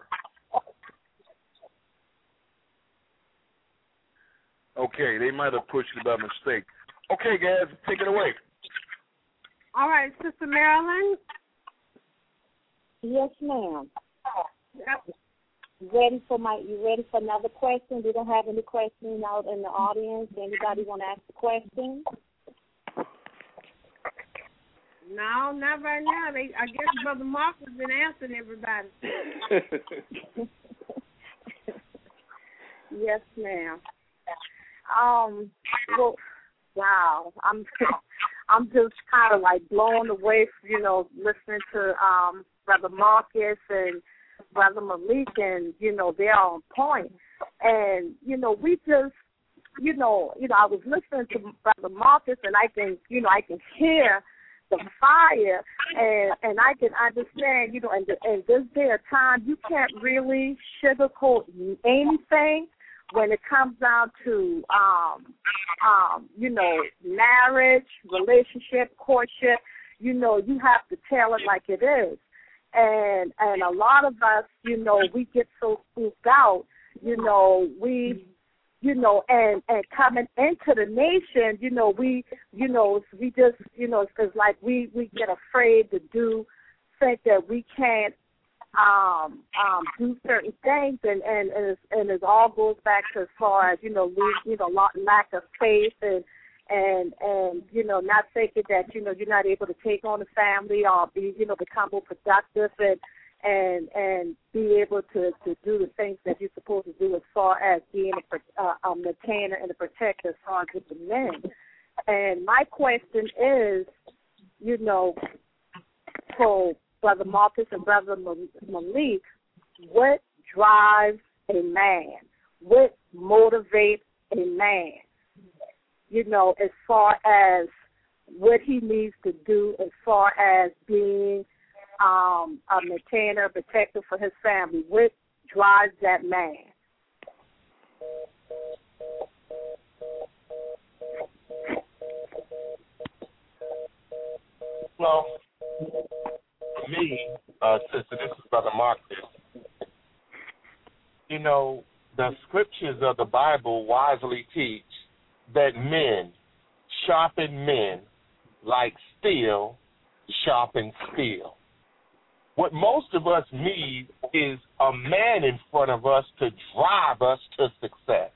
Okay, they might have pushed it by mistake. Okay, guys, take it away. All right, Sister Marilyn. Yes, ma'am. Yep. You ready for another question? We don't have any questions out in the audience. Anybody want to ask a question? No, not right now. I guess Brother Mark has been answering everybody. Yes, ma'am. Well, wow. I'm just kind of like blown away, listening to Brother Marcus and Brother Malik, and they're on point. And we just, I was listening to Brother Marcus, and I can hear the fire, and I can understand, in this day of time, you can't really sugarcoat anything when it comes down to, marriage, relationship, courtship. You have to tell it like it is. And a lot of us, we get so spooked out, and coming into the nation, we just, it's like we get afraid to think that we can't do certain things, and it all goes back to as far as, lack of faith and not thinking that, you're not able to take on a family or become more productive and be able to do the things that you're supposed to do as far as being a maintainer and a protector as far as with the men. And my question is, for Brother Marcus and Brother Malik, what drives a man? What motivates a man? As far as what he needs to do as far as being a maintainer, a protector for his family. What drives that man? Well, for me, sister, this is Brother Marcus. The scriptures of the Bible wisely teach that men sharpen men like steel sharpens steel. What most of us need is a man in front of us to drive us to success.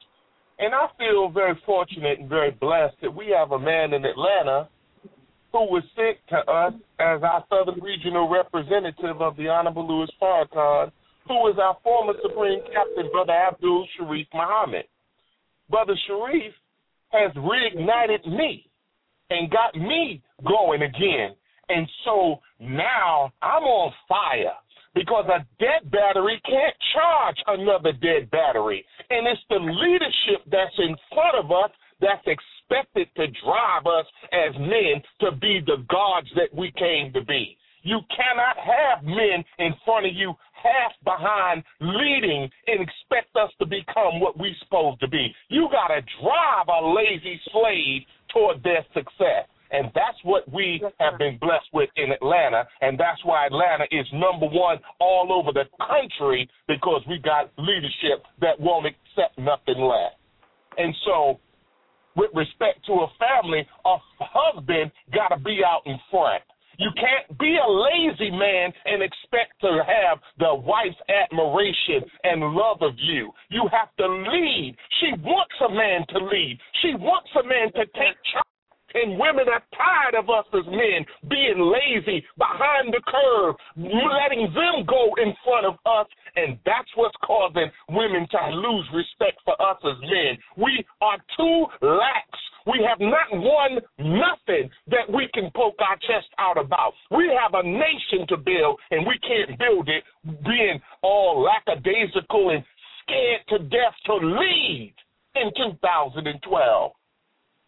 And I feel very fortunate and very blessed that we have a man in Atlanta who was sent to us as our Southern Regional Representative of the Honorable Louis Farrakhan, who is our former Supreme Captain, Brother Abdul Sharif Muhammad. Brother Sharif has reignited me and got me going again. And so now I'm on fire because a dead battery can't charge another dead battery. And it's the leadership that's in front of us that's expected to drive us as men to be the gods that we came to be. You cannot have men in front of you half behind leading and expect us to become what we're supposed to be. You got to drive a lazy slave toward their success. And that's what we have been blessed with in Atlanta, and that's why Atlanta is number one all over the country, because we got leadership that won't accept nothing less. And so with respect to a family, a husband got to be out in front. You can't be a lazy man and expect to have the wife's admiration and love of you. You have to lead. She wants a man to lead. She wants a man to take charge. And women are tired of us as men being lazy, behind the curve, letting them go in front of us, and that's what's causing women to lose respect for us as men. We are too lax. We have not won nothing that we can poke our chest out about. We have a nation to build, and we can't build it being all lackadaisical and scared to death to lead in 2012.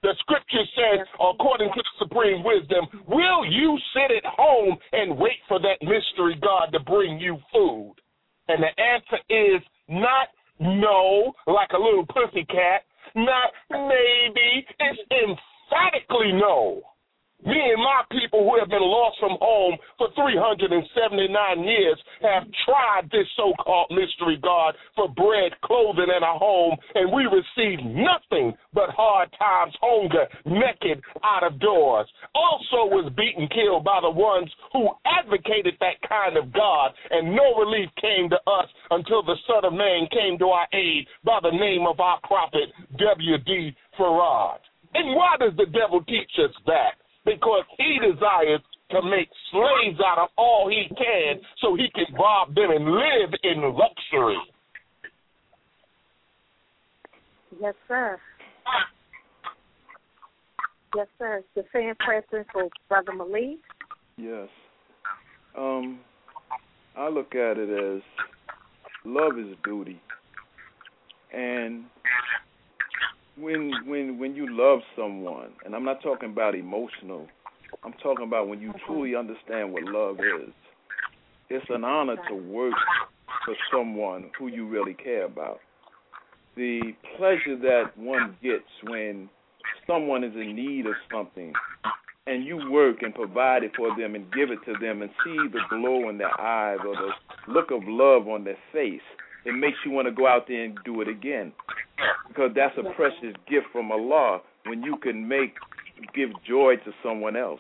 The scripture says, according to the supreme wisdom, will you sit at home and wait for that mystery God to bring you food? And the answer is not no, like a little pussycat, not maybe, it's emphatically no. Me and my people who have been lost from home for 379 years have tried this so-called mystery God for bread, clothing, and a home, and we received nothing but hard times, hunger, naked, out of doors. Also was beaten, killed by the ones who advocated that kind of God, and no relief came to us until the Son of Man came to our aid by the name of our prophet, W.D. Farad. And why does the devil teach us that? Because he desires to make slaves out of all he can so he can rob them and live in luxury. Yes, sir. Yes, sir. The fan president for Brother Malik. Yes. I look at it as love is duty. And when you love someone, and I'm not talking about emotional, I'm talking about when you truly understand what love is, it's an honor to work for someone who you really care about. The pleasure that one gets when someone is in need of something and you work and provide it for them and give it to them and see the glow in their eyes or the look of love on their face, it makes you want to go out there and do it again. Because that's a precious gift from Allah when you can give joy to someone else.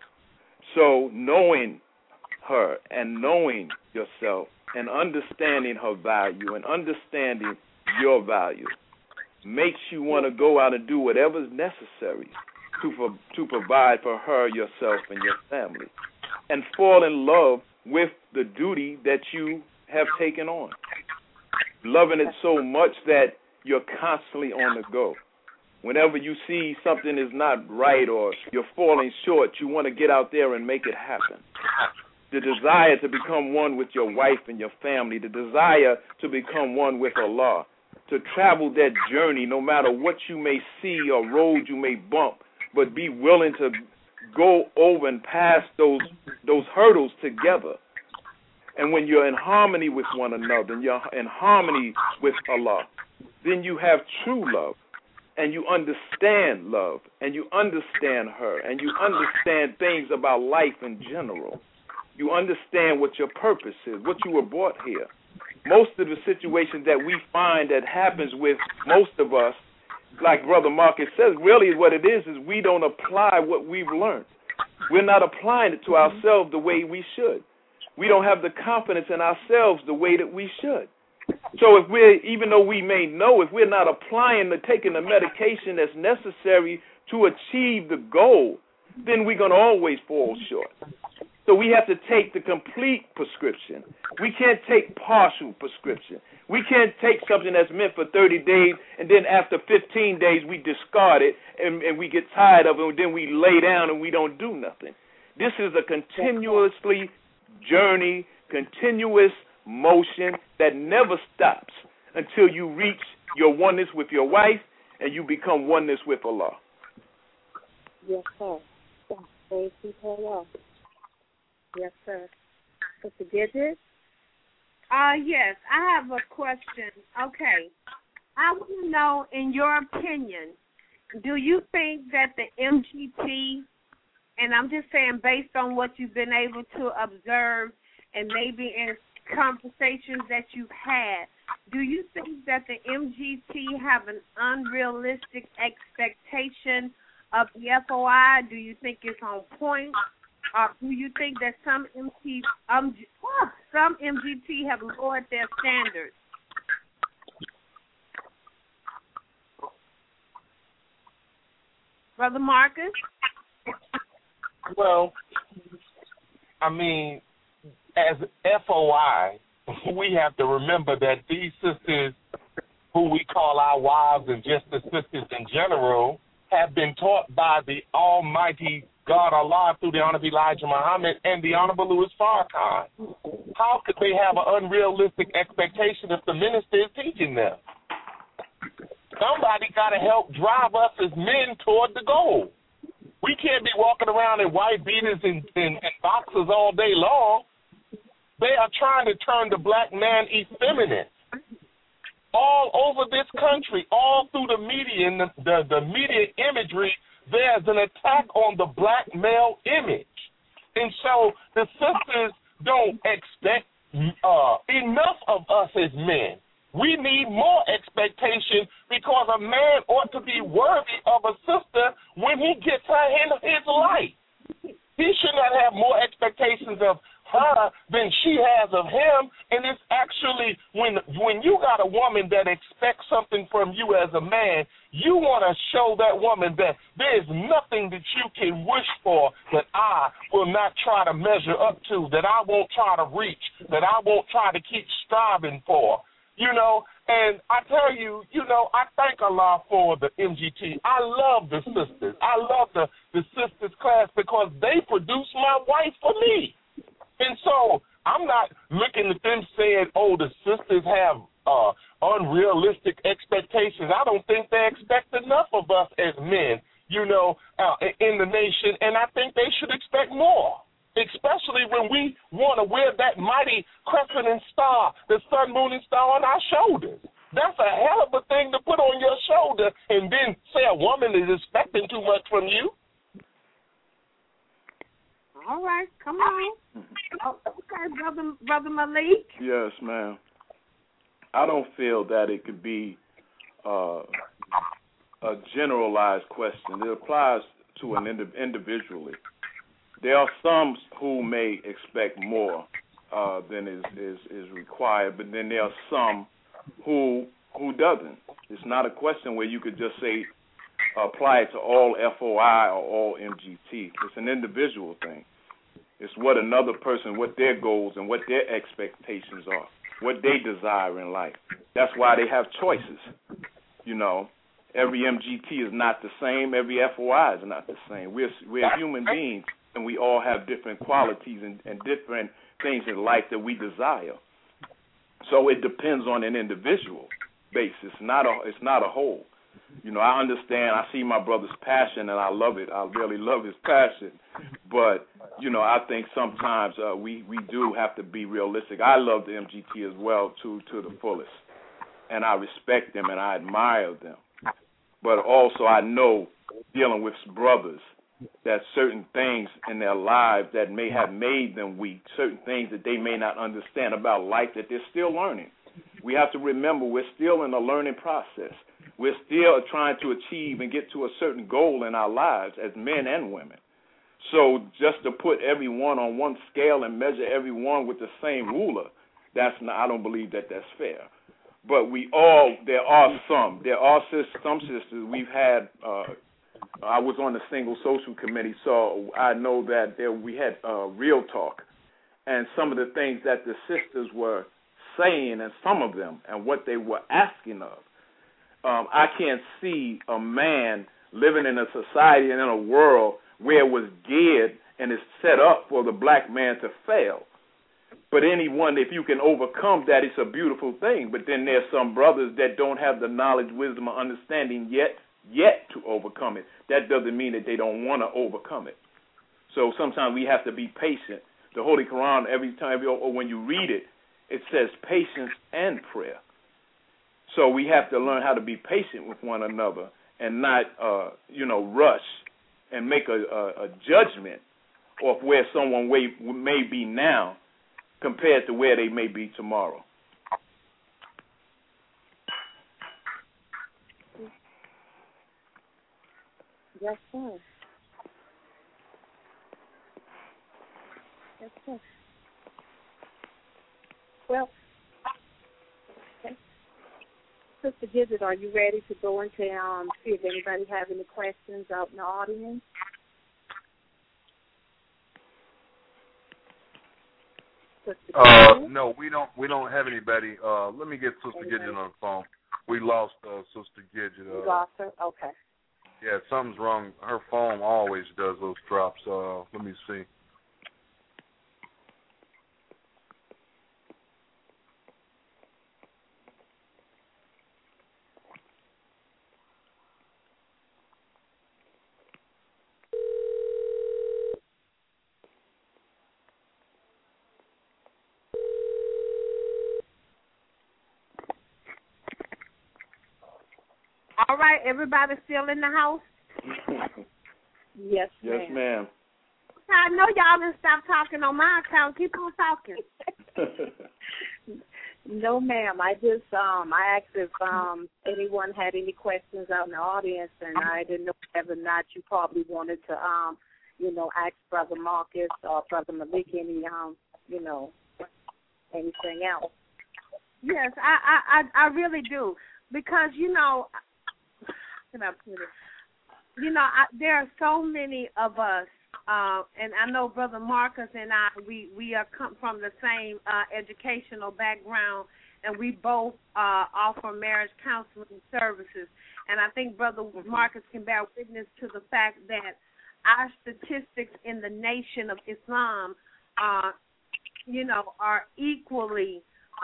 So knowing her and knowing yourself and understanding her value and understanding your value makes you want to go out and do whatever is necessary to provide for her, yourself, and your family, and fall in love with the duty that you have taken on. Loving it so much that you're constantly on the go. Whenever you see something is not right or you're falling short, you want to get out there and make it happen. The desire to become one with your wife and your family, the desire to become one with Allah, to travel that journey no matter what you may see or road you may bump, but be willing to go over and pass those hurdles together. And when you're in harmony with one another and you're in harmony with Allah, then you have true love, and you understand love, and you understand her, and you understand things about life in general. You understand what your purpose is, what you were brought here. Most of the situations that we find that happens with most of us, like Brother Marcus says, really what it is we don't apply what we've learned. We're not applying it to ourselves the way we should. We don't have the confidence in ourselves the way that we should. So even though we may know, if we're not taking the medication that's necessary to achieve the goal, then we're going to always fall short. So we have to take the complete prescription. We can't take partial prescription. We can't take something that's meant for 30 days and then after 15 days we discard it and we get tired of it and then we lay down and we don't do nothing. This is a continuously journey, continuous motion that never stops until you reach your oneness with your wife and you become oneness with Allah. Yes, sir. Praise be to Allah. Yes, sir. Sister Gidget? Yes, I have a question. Okay. I want to know, in your opinion, do you think that the MGT, and I'm just saying based on what you've been able to observe and maybe in conversations that you've had, do you think that the MGT have an unrealistic expectation of the FOI? Do you think it's on point? Or do you think that some MGT have lowered their standards? Brother Marcus? Well, I mean, as FOI, we have to remember that these sisters, who we call our wives and just the sisters in general, have been taught by the Almighty God Allah through the Honorable Elijah Muhammad and the Honorable Louis Farrakhan. How could they have an unrealistic expectation if the minister is teaching them? somebody got to help drive us as men toward the goal. We can't be walking around in white beaters and boxers all day long. They are trying to turn the black man effeminate. All over this country, all through the media and the media imagery, there's an attack on the black male image. And so the sisters don't expect enough of us as men. We need more expectation because a man ought to be worthy of a sister when he gets her in his life. He should not have more expectations of her than she has of him. And it's actually when you got a woman that expects something from you as a man, you want to show that woman that there's nothing that you can wish for that I will not try to measure up to, that I won't try to reach, that I won't try to keep striving for. You know, and I tell you, I thank Allah for the MGT. I love the sisters. I love the sisters class because they produce my wife for me. And so I'm not looking at them saying, oh, the sisters have unrealistic expectations. I don't think they expect enough of us as men, in the nation, and I think they should expect more. Especially when we want to wear that mighty crescent and star, the sun, moon, and star on our shoulders. That's a hell of a thing to put on your shoulder and then say a woman is expecting too much from you. All right, come on. Okay, Brother Malik. Yes, ma'am. I don't feel that it could be a generalized question. It applies to an individually. There are some who may expect more than is required, but then there are some who doesn't. It's not a question where you could just say apply it to all FOI or all MGT. It's an individual thing. It's what another person, what their goals and what their expectations are, what they desire in life. That's why they have choices. Every MGT is not the same. Every FOI is not the same. We're human beings. And we all have different qualities and different things in life that we desire. So it depends on an individual basis. It's not a whole. I understand. I see my brother's passion, and I love it. I really love his passion. But, I think sometimes we do have to be realistic. I love the MGT as well, to the fullest. And I respect them, and I admire them. But also I know, dealing with brothers, that certain things in their lives that may have made them weak, certain things that they may not understand about life that they're still learning. We have to remember we're still in a learning process. We're still trying to achieve and get to a certain goal in our lives as men and women. So just to put everyone on one scale and measure everyone with the same ruler, I don't believe that that's fair. But there are some sisters we've had. I was on the single social committee, so I know that we had real talk, and some of the things that the sisters were saying, and some of them, and what they were asking of. I can't see a man living in a society and in a world where it was geared and is set up for the black man to fail. But anyone, if you can overcome that, it's a beautiful thing. But then there's some brothers that don't have the knowledge, wisdom, or understanding yet to overcome it. That doesn't mean that they don't want to overcome it. So sometimes we have to be patient. The Holy Quran, every time or when you read it, it says patience and prayer. So we have to learn how to be patient with one another and not, rush and make a judgment of where someone may be now compared to where they may be tomorrow. Yes, sir. Yes, sir. Well, okay. Sister Gidget, are you ready to go into see if anybody have any questions out in the audience? No, we don't have anybody. Let me get Sister Gidget on the phone. We lost Sister Gidget. You lost her? Okay. Yeah, something's wrong. Her phone always does those drops. Let me see. right? Everybody still in the house? Yes, Yes, ma'am. I know y'all didn't stop talking on my account. Keep on talking. No, ma'am. I just I asked if anyone had any questions out in the audience, and I didn't know whether or not you probably wanted to ask Brother Marcus or Brother Malik any anything else. Yes, I really do, because how can I put it? There are so many of us, and I know Brother Marcus and I, we are come from the same educational background, and we both offer marriage counseling services. And I think Brother Marcus can bear witness to the fact that our statistics in the nation of Islam, are equally,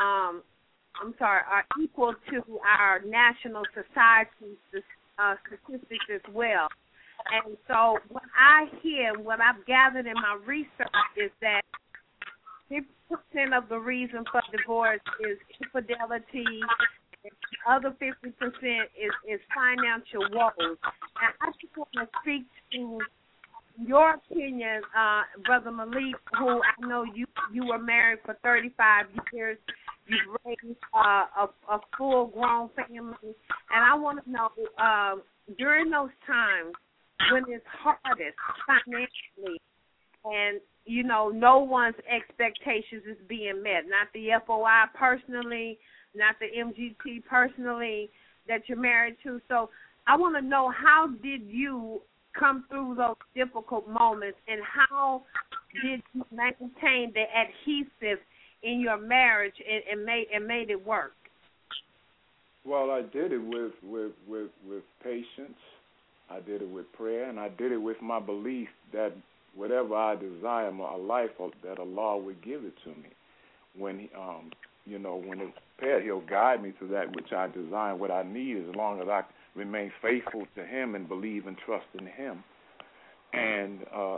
are equal to our national society statistics as well. And so what I hear, what I've gathered in my research is that 50% of the reason for divorce is infidelity, and the other 50% is financial woes. And I just want to speak to your opinion, Brother Malik, who I know you were married for 35 years. You've raised a full-grown family. And I want to know, during those times when it's hardest financially and, no one's expectations is being met, not the FOI personally, not the MGT personally that you're married to. So I want to know, how did you come through those difficult moments, and how did you maintain the adhesive in your marriage and made it work? Well, I did it with patience. I did it with prayer, and I did it with my belief that whatever I desire, a life that Allah would give it to me. When when it's prepared, He'll guide me to that which I desire and what I need, as long as I remain faithful to Him and believe and trust in Him. And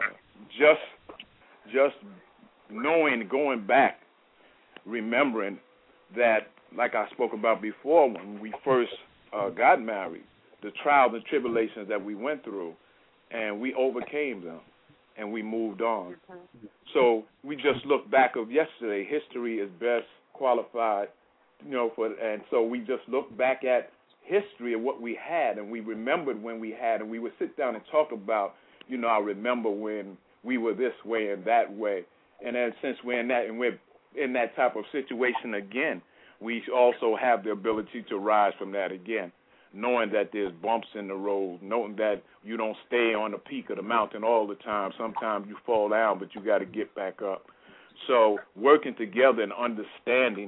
just knowing, going back, remembering that, like I spoke about before, when we first got married, the trials and tribulations that we went through, and we overcame them, and we moved on. So we just look back of yesterday. History is best qualified, and so we just look back at history of what we had, and we remembered when we had, and we would sit down and talk about, I remember when we were this way and that way, and then since we're in that, and we're in that type of situation again, we also have the ability to rise from that again, knowing that there's bumps in the road, knowing that you don't stay on the peak of the mountain all the time. Sometimes you fall down, but you got to get back up. So working together and understanding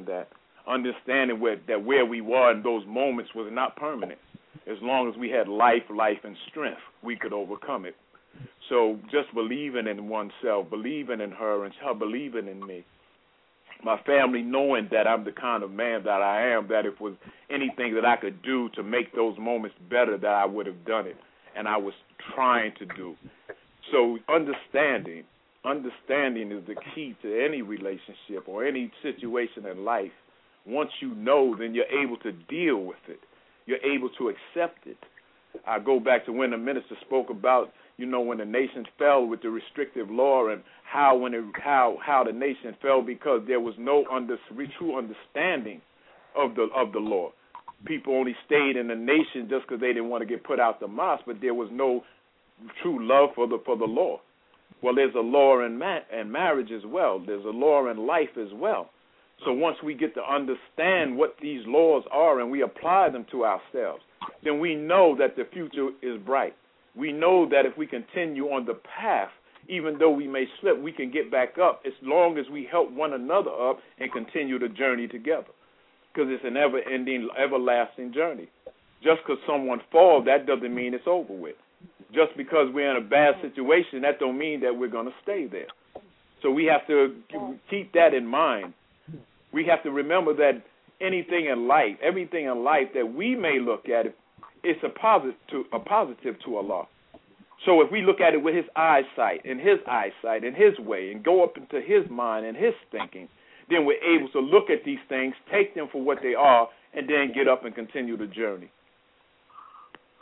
where we were in those moments was not permanent. As long as we had life, and strength, we could overcome it. So just believing in oneself, believing in her, and her believing in me. My family knowing that I'm the kind of man that I am, that if it was anything that I could do to make those moments better, that I would have done it, and I was trying to do. So understanding is the key to any relationship or any situation in life. Once you know, then you're able to deal with it. You're able to accept it. I go back to when the minister spoke about, when the nation fell with the restrictive law, and how the nation fell because there was no true understanding of the law. People only stayed in the nation just because they didn't want to get put out the mosque, but there was no true love for the law. Well, there's a law in marriage as well. There's a law in life as well. So once we get to understand what these laws are and we apply them to ourselves, then we know that the future is bright. We know that if we continue on the path, even though we may slip, we can get back up as long as we help one another up and continue the journey together. Because it's an ever-ending, everlasting journey. Just because someone falls, that doesn't mean it's over with. Just because we're in a bad situation, that don't mean that we're going to stay there. So we have to keep that in mind. We have to remember that everything in life that we may look at, it's a positive to Allah. So if we look at it with His eyesight, and His way, and go up into His mind and His thinking, then we're able to look at these things, take them for what they are, and then get up and continue the journey.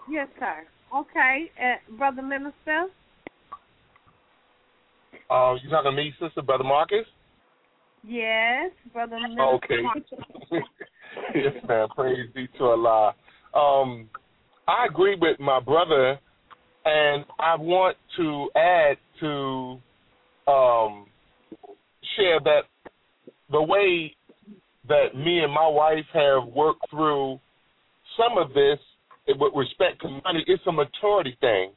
Yes, sir. Okay, Brother Minister. You talking to me, Sister Brother Marcus? Yes, Brother Minister. Okay. Yes, man. Praise be to Allah. I agree with my brother, and I want to add to share that the way that me and my wife have worked through some of this with respect to money, it's a maturity thing.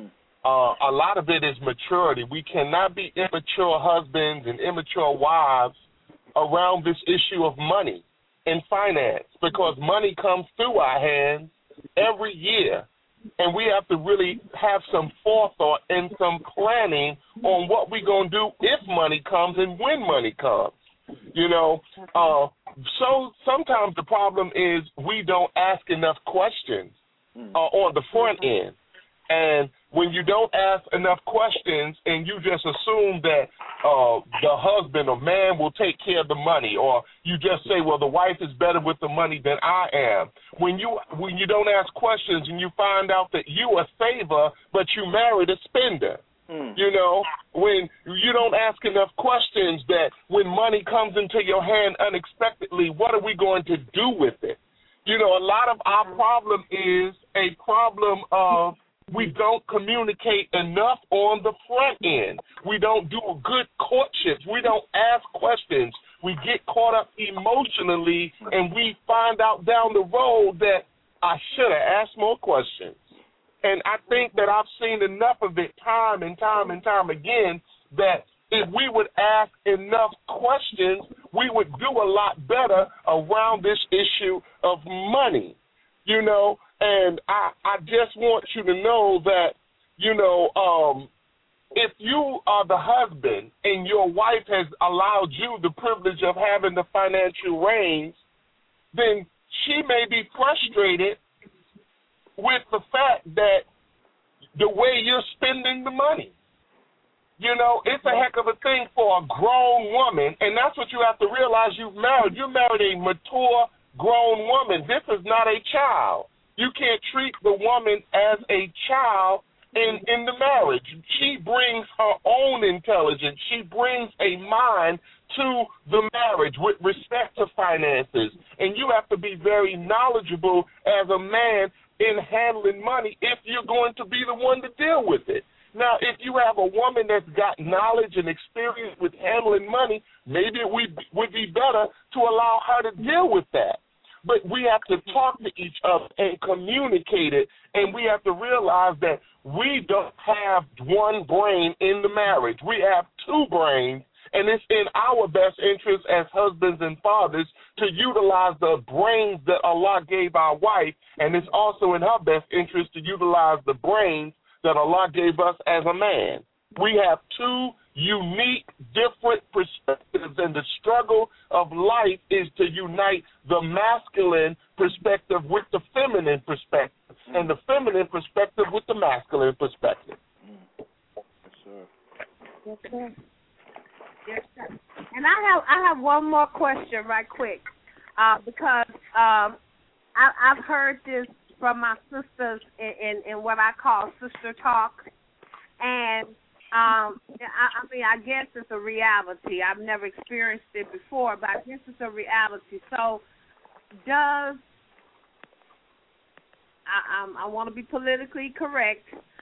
A lot of it is maturity. We cannot be immature husbands and immature wives around this issue of money and finance, because money comes through our hands every year, and we have to really have some forethought and some planning on what we're going to do if money comes and when money comes. You know, so sometimes the problem is we don't ask enough questions on the front end. And when you don't ask enough questions and you just assume that the husband or man will take care of the money, or you just say, well, the wife is better with the money than I am. When you don't ask questions and you find out that you a saver but you married a spender. You know, when you don't ask enough questions that when money comes into your hand unexpectedly, what are we going to do with it? You know, a lot of our problem is a problem of we don't communicate enough on the front end. We don't do good courtships. We don't ask questions. We get caught up emotionally, and we find out down the road that I should have asked more questions. And I think that I've seen enough of it time and time and time again that if we would ask enough questions, we would do a lot better around this issue of money, you know. And I just want you to know that, you know, if you are the husband and your wife has allowed you the privilege of having the financial reins, then she may be frustrated with the fact that the way you're spending the money. You know, it's a heck of a thing for a grown woman, and that's what you have to realize you've married. You married a mature, grown woman. This is not a child. You can't treat the woman as a child in the marriage. She brings her own intelligence. She brings a mind to the marriage with respect to finances, and you have to be very knowledgeable as a man in handling money if you're going to be the one to deal with it. Now, if you have a woman that's got knowledge and experience with handling money, maybe it would be better to allow her to deal with that. But we have to talk to each other and communicate it, and we have to realize that we don't have one brain in the marriage. We have two brains, and it's in our best interest as husbands and fathers to utilize the brains that Allah gave our wife, and it's also in her best interest to utilize the brains that Allah gave us as a man. We have two unique, different perspectives, and the struggle of life is to unite the masculine perspective with the feminine perspective, and the feminine perspective with the masculine perspective. Yes, sir. Yes, sir. Yes, sir. And I have one more question right quick, because I've heard this from my sisters in what I call sister talk, and I mean, I guess it's a reality. I've never experienced it before, but I guess it's a reality. So does, I want to be politically correct,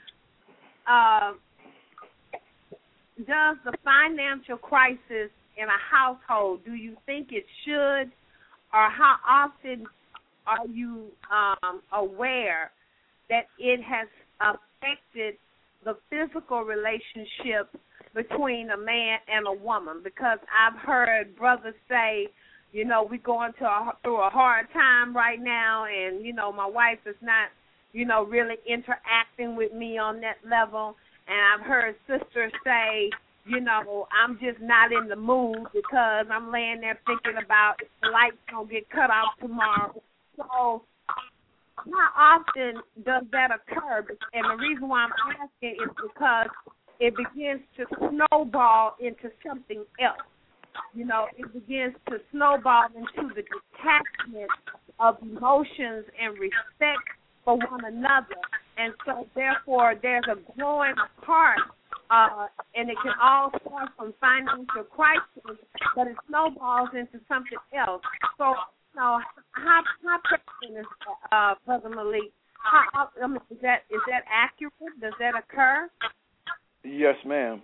does the financial crisis in a household, do you think it should, or how often are you aware that it has affected the physical relationship between a man and a woman? Because I've heard brothers say, you know, we're going through a hard time right now, and, you know, my wife is not, you know, really interacting with me on that level. And I've heard sisters say, you know, I'm just not in the mood because I'm laying there thinking about if the lights going to get cut off tomorrow. So how often does that occur? And the reason why I'm asking is because it begins to snowball into something else. You know, it begins to snowball into the detachment of emotions and respect for one another. And so, therefore, there's a growing apart, and it can all start from financial crisis, but it snowballs into something else. So, how present is that, Brother Malik? Is that accurate? Does that occur? Yes, ma'am.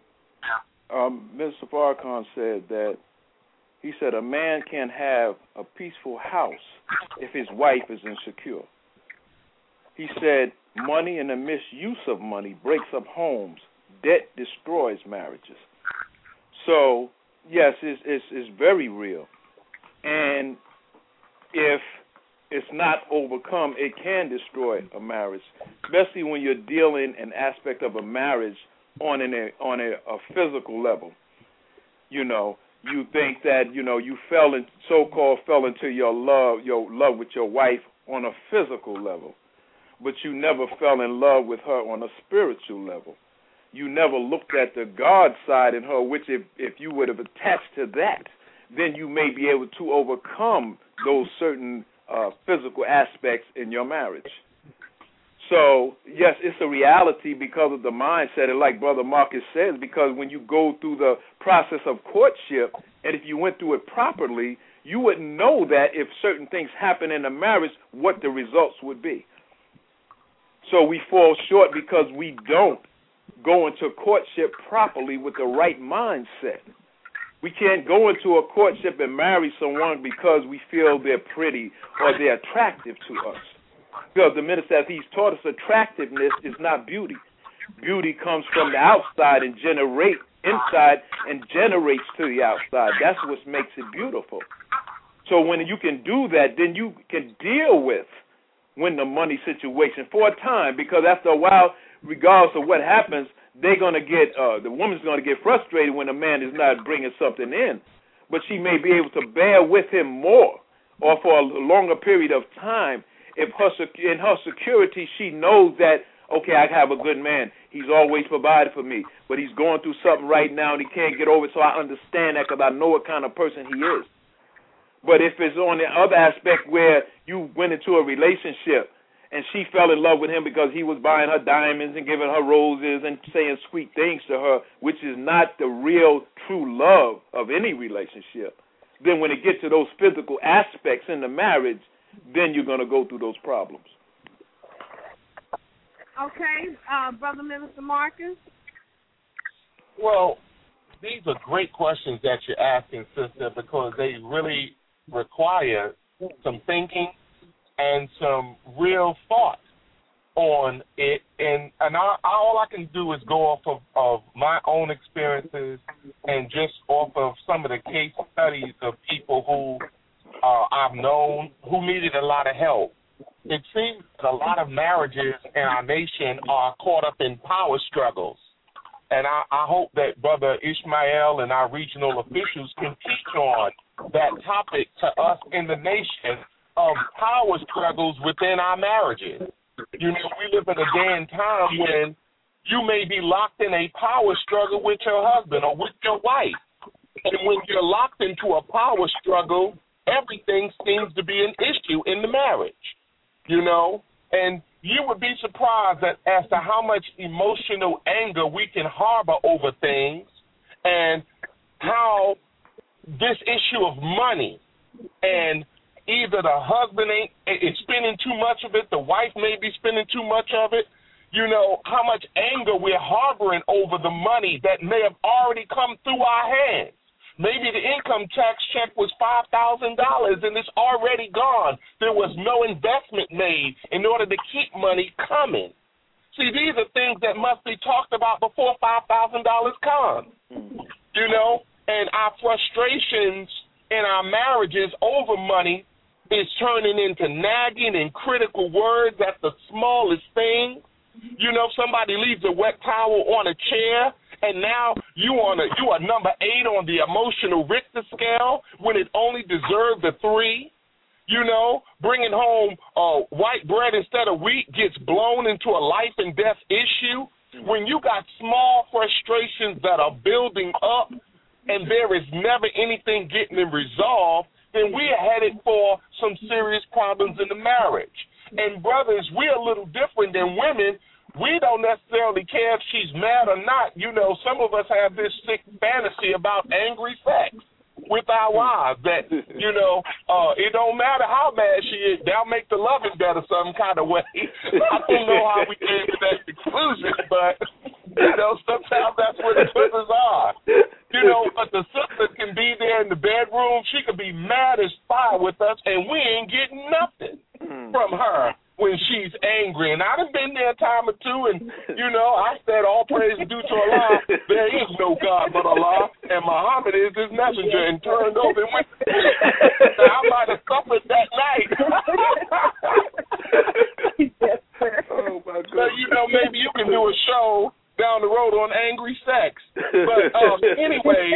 Mr. Farrakhan said that, he said a man can't have a peaceful house if his wife is insecure. He said money and the misuse of money breaks up homes. Debt destroys marriages. So, yes, it's very real. And if it's not overcome, it can destroy a marriage, especially when you're dealing an aspect of a marriage on a physical level. You know, you think that, you know, you fell into your love with your wife on a physical level, but you never fell in love with her on a spiritual level. You never looked at the God side in her, which if you would have attached to that, then you may be able to overcome those certain physical aspects in your marriage. So, yes, it's a reality because of the mindset, and like Brother Marcus says, because when you go through the process of courtship, and if you went through it properly, you would know that if certain things happen in a marriage, what the results would be. So we fall short because we don't go into courtship properly with the right mindset. We can't go into a courtship and marry someone because we feel they're pretty or they're attractive to us. Because the minister, as he's taught us, attractiveness is not beauty. Beauty comes from the outside and generates inside and generates to the outside. That's what makes it beautiful. So when you can do that, then you can deal with when the money situation for a time, because after a while, regardless of what happens, they're going to get, the woman's going to get frustrated when the man is not bringing something in. But she may be able to bear with him more or for a longer period of time if in her security she knows that, okay, I have a good man. He's always provided for me, but he's going through something right now and he can't get over it, so I understand that because I know what kind of person he is. But if it's on the other aspect where you went into a relationship and she fell in love with him because he was buying her diamonds and giving her roses and saying sweet things to her, which is not the real, true love of any relationship, then when it gets to those physical aspects in the marriage, then you're going to go through those problems. Okay, Brother Minister Marcus? Well, these are great questions that you're asking, sister, because they really require some thinking and some real thought on it. And all I can do is go off of my own experiences and just off of some of the case studies of people who I've known who needed a lot of help. It seems that a lot of marriages in our nation are caught up in power struggles. And I hope that Brother Ishmael and our regional officials can teach on that topic to us in the nation of power struggles within our marriages. You know, we live in a day and time when you may be locked in a power struggle with your husband or with your wife. And when you're locked into a power struggle, everything seems to be an issue in the marriage, you know, and you would be surprised as to how much emotional anger we can harbor over things and how this issue of money and either the husband is spending too much of it, the wife may be spending too much of it, you know, how much anger we're harboring over the money that may have already come through our hands. Maybe the income tax check was $5,000 and it's already gone. There was no investment made in order to keep money coming. See, these are things that must be talked about before $5,000 comes, you know, and our frustrations in our marriages over money is turning into nagging and critical words at the smallest thing. You know, somebody leaves a wet towel on a chair, and now you are number 8 on the emotional Richter scale when it only deserved a 3. You know, bringing home white bread instead of wheat gets blown into a life and death issue. When you got small frustrations that are building up and there is never anything getting resolved, then we are headed for some serious problems in the marriage. And brothers, we're a little different than women. We don't necessarily care if she's mad or not. You know, some of us have this sick fantasy about angry sex with our wives that, you know, it don't matter how mad she is, they'll make the loving better some kind of way. I don't know how we came to that conclusion, but, you know, sometimes that's what the sisters are. You know, but the sister can be there in the bedroom. She could be mad as fire with us, and we ain't getting nothing from her when she's angry. And I've been there a time or two, and, you know, I said all praise is due to Allah. There is no God but Allah, and Muhammad is his messenger, and turned over and went to sleep. Now, I might have suffered that night. Oh, my God. So, you know, maybe you can do a show down the road on angry sex. But anyway,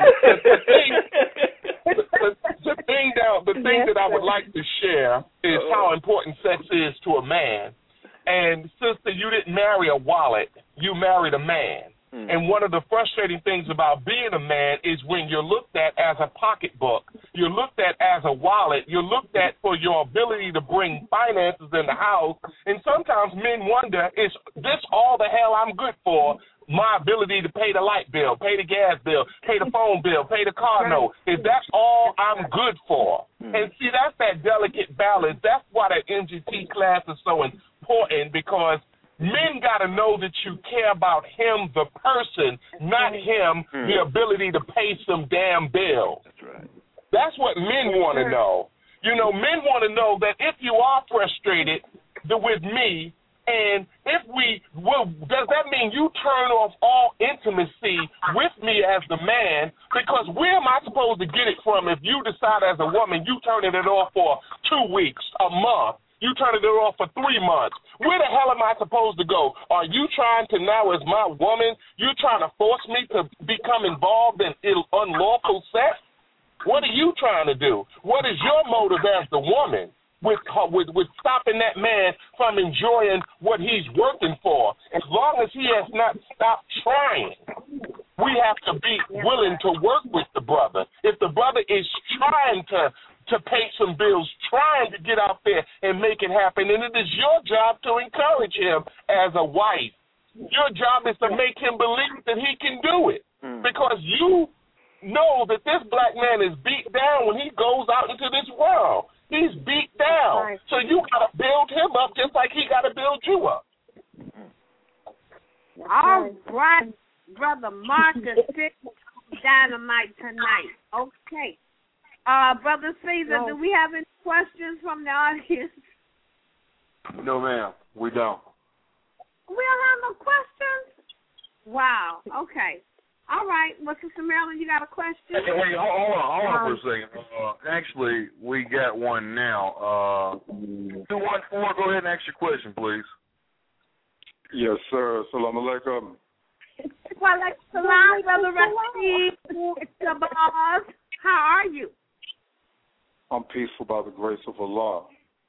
the thing that I would like to share is how important sex is to a man. And sister, you didn't marry a wallet, you married a man. And one of the frustrating things about being a man is when you're looked at as a pocketbook, you're looked at as a wallet, you're looked at for your ability to bring finances in the house. And sometimes men wonder, is this all the hell I'm good for? My ability to pay the light bill, pay the gas bill, pay the phone bill, pay the car note. Is that all I'm good for? And see, that's that delicate balance. That's why that MGT class is so important, because men got to know that you care about him, the person, not him, the ability to pay some damn bills. That's right. That's what men want to know. You know, men want to know that if you are frustrated with me, and if does that mean you turn off all intimacy with me as the man? Because where am I supposed to get it from if you decide as a woman you turning it off for 2 weeks, a month? You turning it off for 3 months. Where the hell am I supposed to go? Are you trying to now, as my woman, you trying to force me to become involved in unlawful sex? What are you trying to do? What is your motive as the woman with stopping that man from enjoying what he's working for? As long as he has not stopped trying, we have to be willing to work with the brother. If the brother is trying to pay some bills, trying to get out there and make it happen, and it is your job to encourage him as a wife. Your job is to make him believe that he can do it, because you know that this black man is beat down when he goes out into this world. He's beat down. So you got to build him up just like he got to build you up. All right, Brother Marcus, dynamite tonight. Okay. Brother Caesar, do we have any questions from the audience? No, ma'am, we don't. We don't have no questions? Wow. Okay. All right. Well, Sister Marilyn, you got a question? Hey, hold on for a second. Actually, we got one now. 214, go ahead and ask your question, please. Yes, sir. Salam alaikum. Walaikum salam, Brother Rashid. How are you? I'm peaceful by the grace of Allah.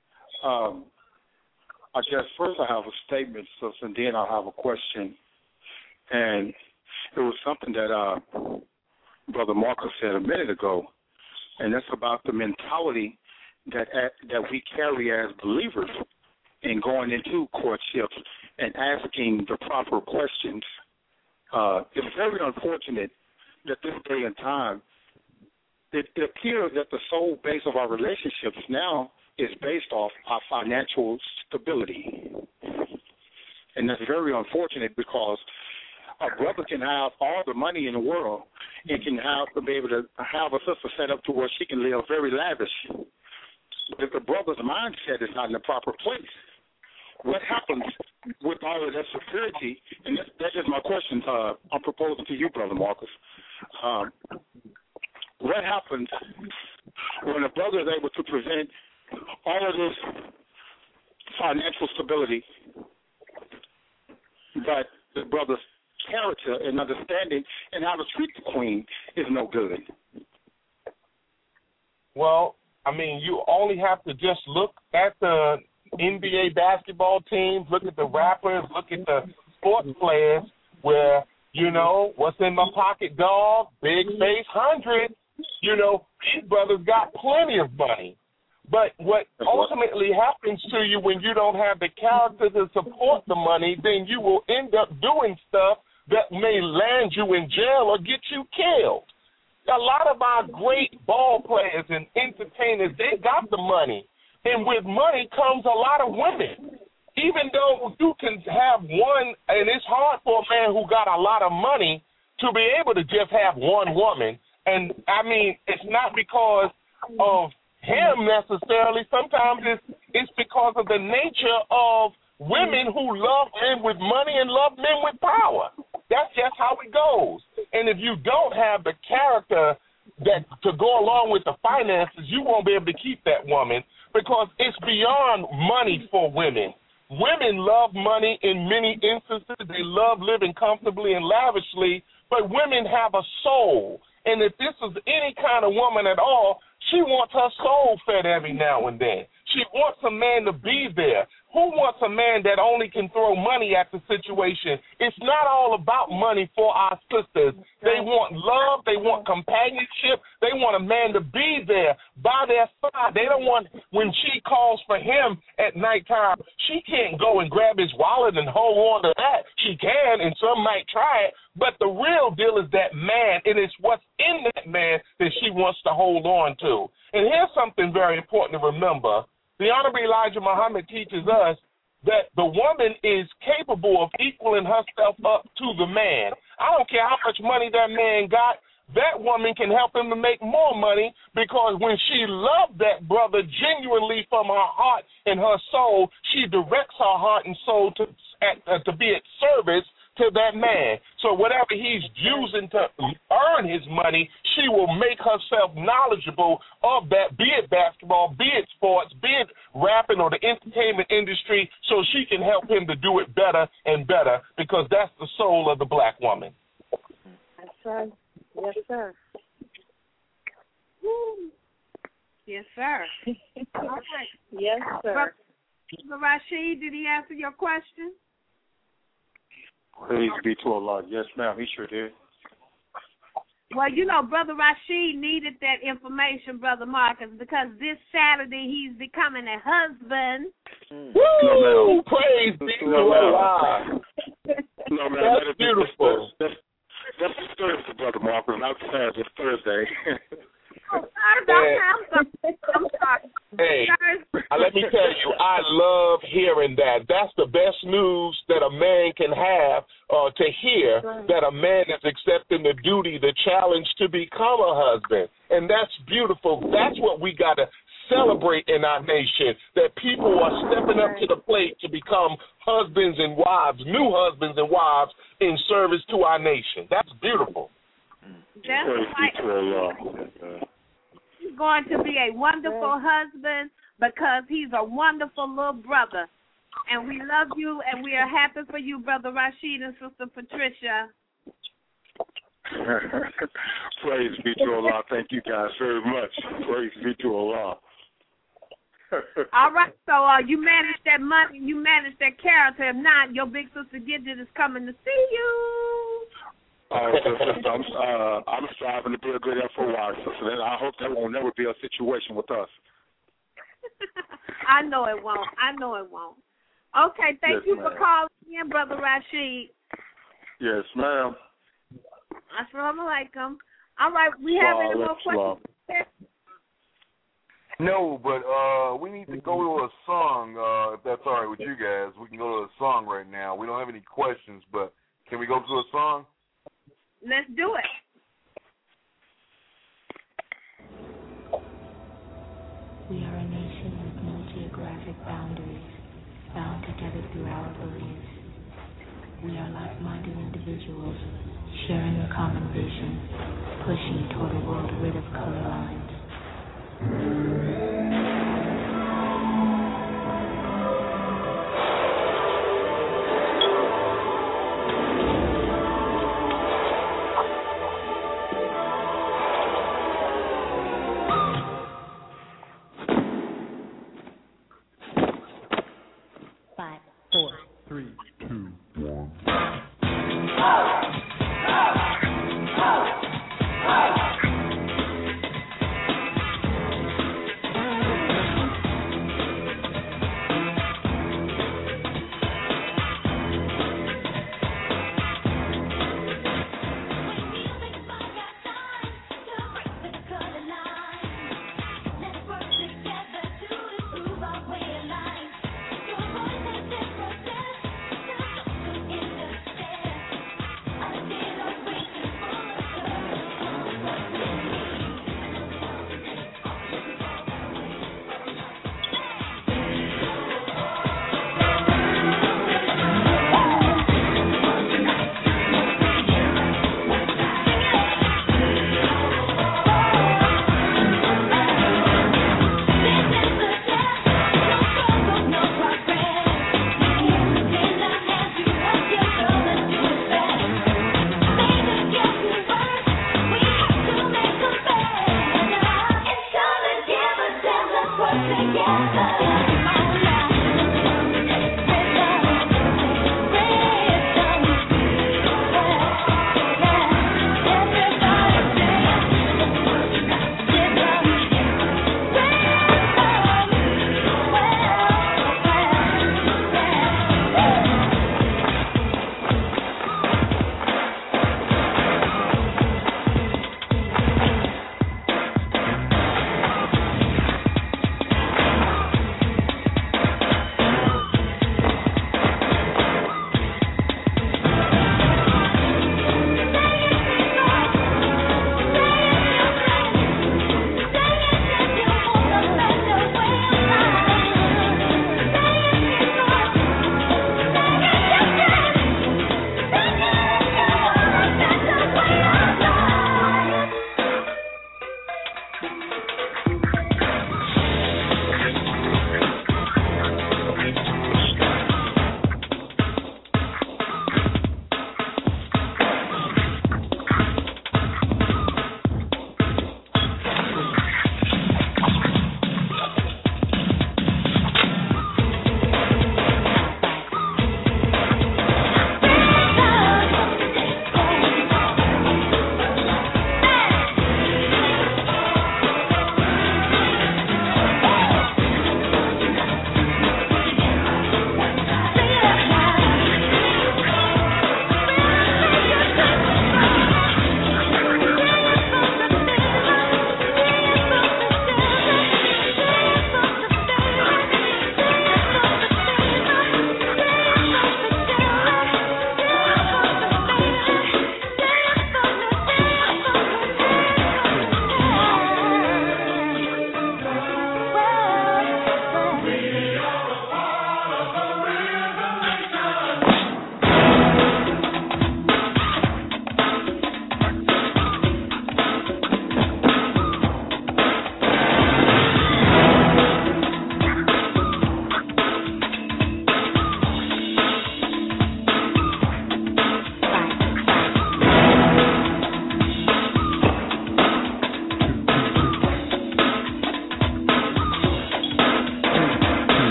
I guess first I have a statement, sister, and then I have a question. And it was something that Brother Marcus said a minute ago, and that's about the mentality that we carry as believers in going into courtship and asking the proper questions. It's very unfortunate that this day and time, it appears that the sole base of our relationships now is based off our financial stability. And that's very unfortunate, because a brother can have all the money in the world and can be able to have a sister set up to where she can live very lavish. But if the brother's mindset is not in the proper place, what happens with all of that security? And that's just my question I'm proposing to you, Brother Marcus. What happens when a brother is able to present all of this financial stability, but the brother's character and understanding and how to treat the queen is no good? Well, I mean, you only have to just look at the NBA basketball teams, look at the rappers, look at the sports players where, you know, what's in my pocket, dog, big face 100. You know, these brothers got plenty of money. But what ultimately happens to you when you don't have the character to support the money, then you will end up doing stuff that may land you in jail or get you killed. A lot of our great ball players and entertainers, they got the money. And with money comes a lot of women. Even though you can have one, and it's hard for a man who got a lot of money to be able to just have one woman. And, I mean, it's not because of him necessarily. Sometimes it's because of the nature of women who love men with money and love men with power. That's just how it goes. And if you don't have the character that to go along with the finances, you won't be able to keep that woman because it's beyond money for women. Women love money in many instances. They love living comfortably and lavishly, but women have a soul. And if this is any kind of woman at all, she wants her soul fed every now and then. She wants a man to be there. Who wants a man that only can throw money at the situation? It's not all about money for our sisters. They want love. They want companionship. They want a man to be there by their side. They don't want, when she calls for him at nighttime, she can't go and grab his wallet and hold on to that. She can, and some might try it. But the real deal is that man, and it's what's in that man that she wants to hold on to. And here's something very important to remember. The Honorable Elijah Muhammad teaches us that the woman is capable of equaling herself up to the man. I don't care how much money that man got, that woman can help him to make more money because when she loved that brother genuinely from her heart and her soul, she directs her heart and soul to be at service to that man. So whatever he's using to earn his money, she will make herself knowledgeable of that, be it basketball, be it sports, be it rapping or the entertainment industry, so she can help him to do it better and better because that's the soul of the black woman. That's right. Yes, sir. Woo. Yes, sir. All right. Yes, sir. Brother Rashid, did he answer your question? Praise be to Allah. Yes, ma'am, he sure did. Well, you know, Brother Rashid needed that information, Brother Marcus, because this Saturday he's becoming a husband. Woo! Praise be to Allah. No, man, that's beautiful. That's Thursday, Brother Marcus, not Saturday. It's Thursday. I'm sorry. Hey, let me tell you, I love hearing that. That's the best news that a man can have to hear, that a man is accepting the duty, the challenge to become a husband. And that's beautiful. That's what we got to celebrate in our nation, that people are stepping up to the plate to become husbands and wives, new husbands and wives in service to our nation. That's beautiful. That's right. He's going to be a wonderful husband because he's a wonderful little brother. And we love you, and we are happy for you, Brother Rashid and Sister Patricia. Praise be to Allah. Thank you guys very much. Praise be to Allah. All right, so you manage that money, you manage that character. If not, your big sister Gidget is coming to see you. I'm striving to be a good FOI, sister. And I hope that won't never be a situation with us. I know it won't. Okay, thank you for calling in, Brother Rashid. Yes, ma'am. Assalamu alaikum. All right, we have any more questions? No, but we need to go to a song, if that's all right with you guys. We can go to a song right now. We don't have any questions, but can we go to a song? Let's do it. We are a nation with no geographic boundaries, bound together through our beliefs. We are like-minded individuals, sharing a common vision, pushing toward a world rid of color lines.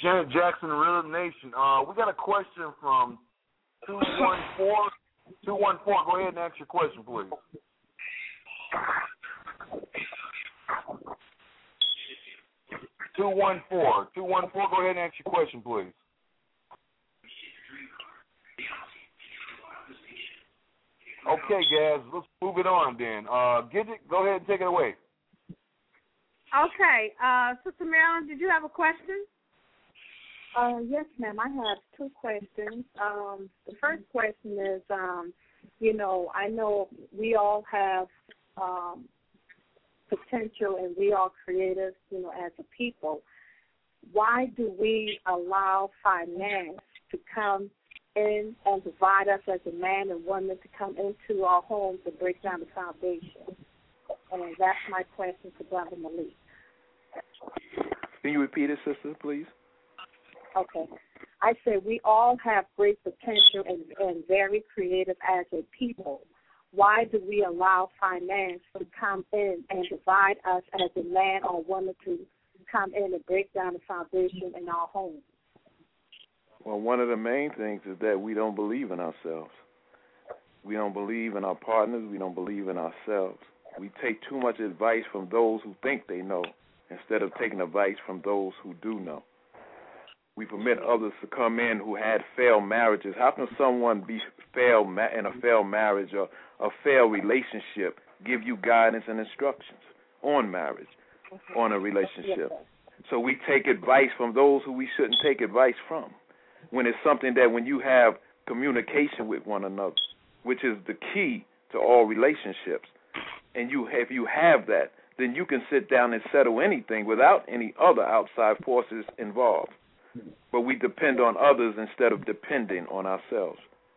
Janet Jackson, Rhythm Nation. We got a question from 214. 214, go ahead and ask your question, please. 214, go ahead and ask your question, please. Okay, guys, let's move it on then. Gidget, go ahead and take it away. Okay, Sister Marilyn, did you have a question? Yes, ma'am. I have two questions. The first question is, you know, I know we all have potential and we are creative, you know, as a people. Why do we allow finance to come in and divide us as a man and woman, to come into our homes and break down the foundation? And that's my question to Brother Malik. Can you repeat it, sister, please? Okay. I said we all have great potential and very creative as a people. Why do we allow finance to come in and divide us as a man or woman to come in and break down the foundation in our homes? Well, one of the main things is that we don't believe in ourselves. We don't believe in our partners. We don't believe in ourselves. We take too much advice from those who think they know instead of taking advice from those who do know. We permit others to come in who had failed marriages. How can someone be in a failed marriage or a failed relationship give you guidance and instructions on marriage, on a relationship? So we take advice from those who we shouldn't take advice from, when it's something that when you have communication with one another, which is the key to all relationships, and if you have that, then you can sit down and settle anything without any other outside forces involved. But we depend on others instead of depending on ourselves.